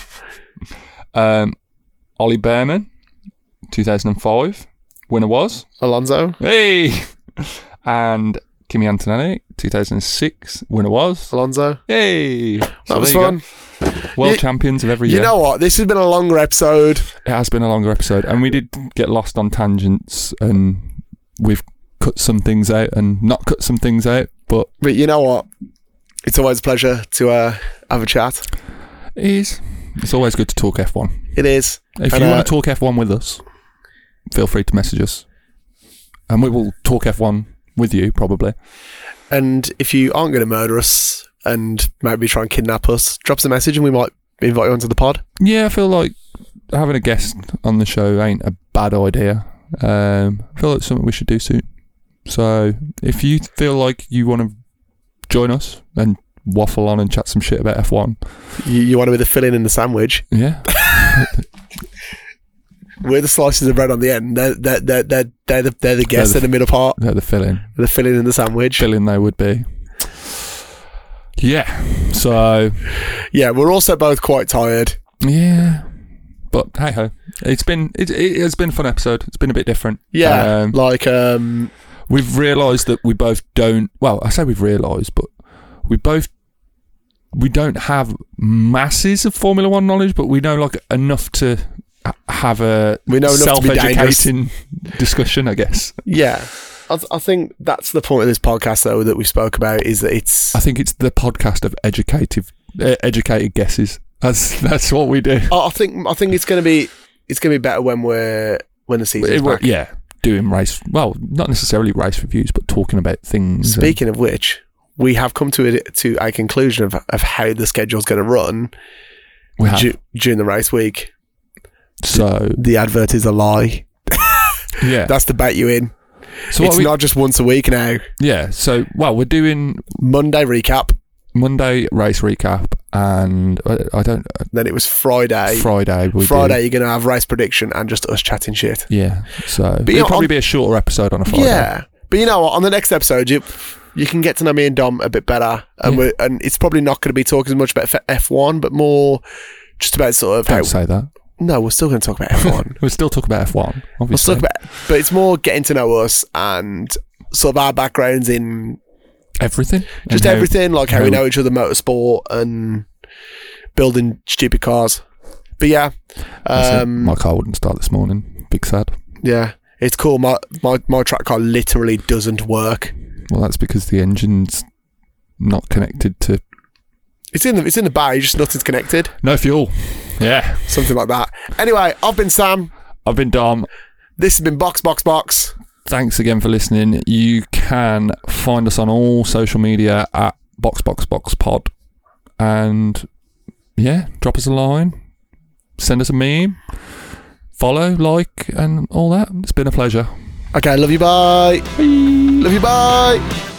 Ollie Behrman, 2005. Winner was... Alonso. Hey! And Kimi Antonelli, 2006. Winner was... Alonso. Hey! That was fun. World champions of every year. You know what? This has been a longer episode. It has been a longer episode. And we did get lost on tangents and we've cut some things out and not cut some things out. But you know what? It's always a pleasure to have a chat. It is. It's always good to talk F1. It is. If you want to talk F1 with us, feel free to message us. And we will talk F1 with you, probably. And if you aren't going to murder us and maybe try and kidnap us, drop us a message and we might invite you onto the pod. Yeah, I feel like having a guest on the show ain't a bad idea. I feel like it's something we should do soon. So if you feel like you want to join us and waffle on and chat some shit about F1. You want to be the filling in the sandwich? Yeah. We're the slices of bread on the end. They're the guests in the middle part. They're the filling. The filling in the sandwich. Filling they would be. Yeah. So. Yeah, we're also both quite tired. Yeah. But hey ho, it has been a fun episode. It's been a bit different. Yeah. We've realised that we both don't. Well, I say we've realised, but we don't have masses of Formula One knowledge, but we know like enough to have a self-educating discussion, I guess. Yeah. I think that's the point of this podcast, though, that we spoke about, is that it's... I think it's the podcast of educated guesses. That's what we do. I think it's going to be better when the season's back. Yeah, doing race... Well, not necessarily race reviews, but talking about things. Speaking of which, we have come to a conclusion of how the schedule's going to run during the race week. So the advert is a lie. Yeah, that's to bet you in. So it's not just once a week now. Yeah. So we're doing Monday race recap, and I don't. Then it was Friday. Friday, you're going to have race prediction and just us chatting shit. Yeah. So it'll probably be a shorter episode on a Friday. Yeah, but you know what? On the next episode, you can get to know me and Dom a bit better, and and it's probably not going to be talking as much about F1, but more just about sort of. Don't say that. No, we're still going to talk about F1. We'll still talk about F1, obviously. But it's more getting to know us and sort of our backgrounds in... Everything? Just everything, like how we know each other, motorsport, and building stupid cars. But yeah, my car wouldn't start this morning. Big sad. Yeah, it's cool. My track car literally doesn't work. Well, that's because the engine's not connected to. It's in the bay, just nothing's connected. No fuel. Yeah, something like that. Anyway, I've been Sam. I've been Dom. This has been Box. Thanks again for listening. You can find us on all social media at BoxBoxBoxPod, and yeah, drop us a line, send us a meme, follow, like, and all that. It's been a pleasure. Okay, love you, bye. Bye. Love you, bye.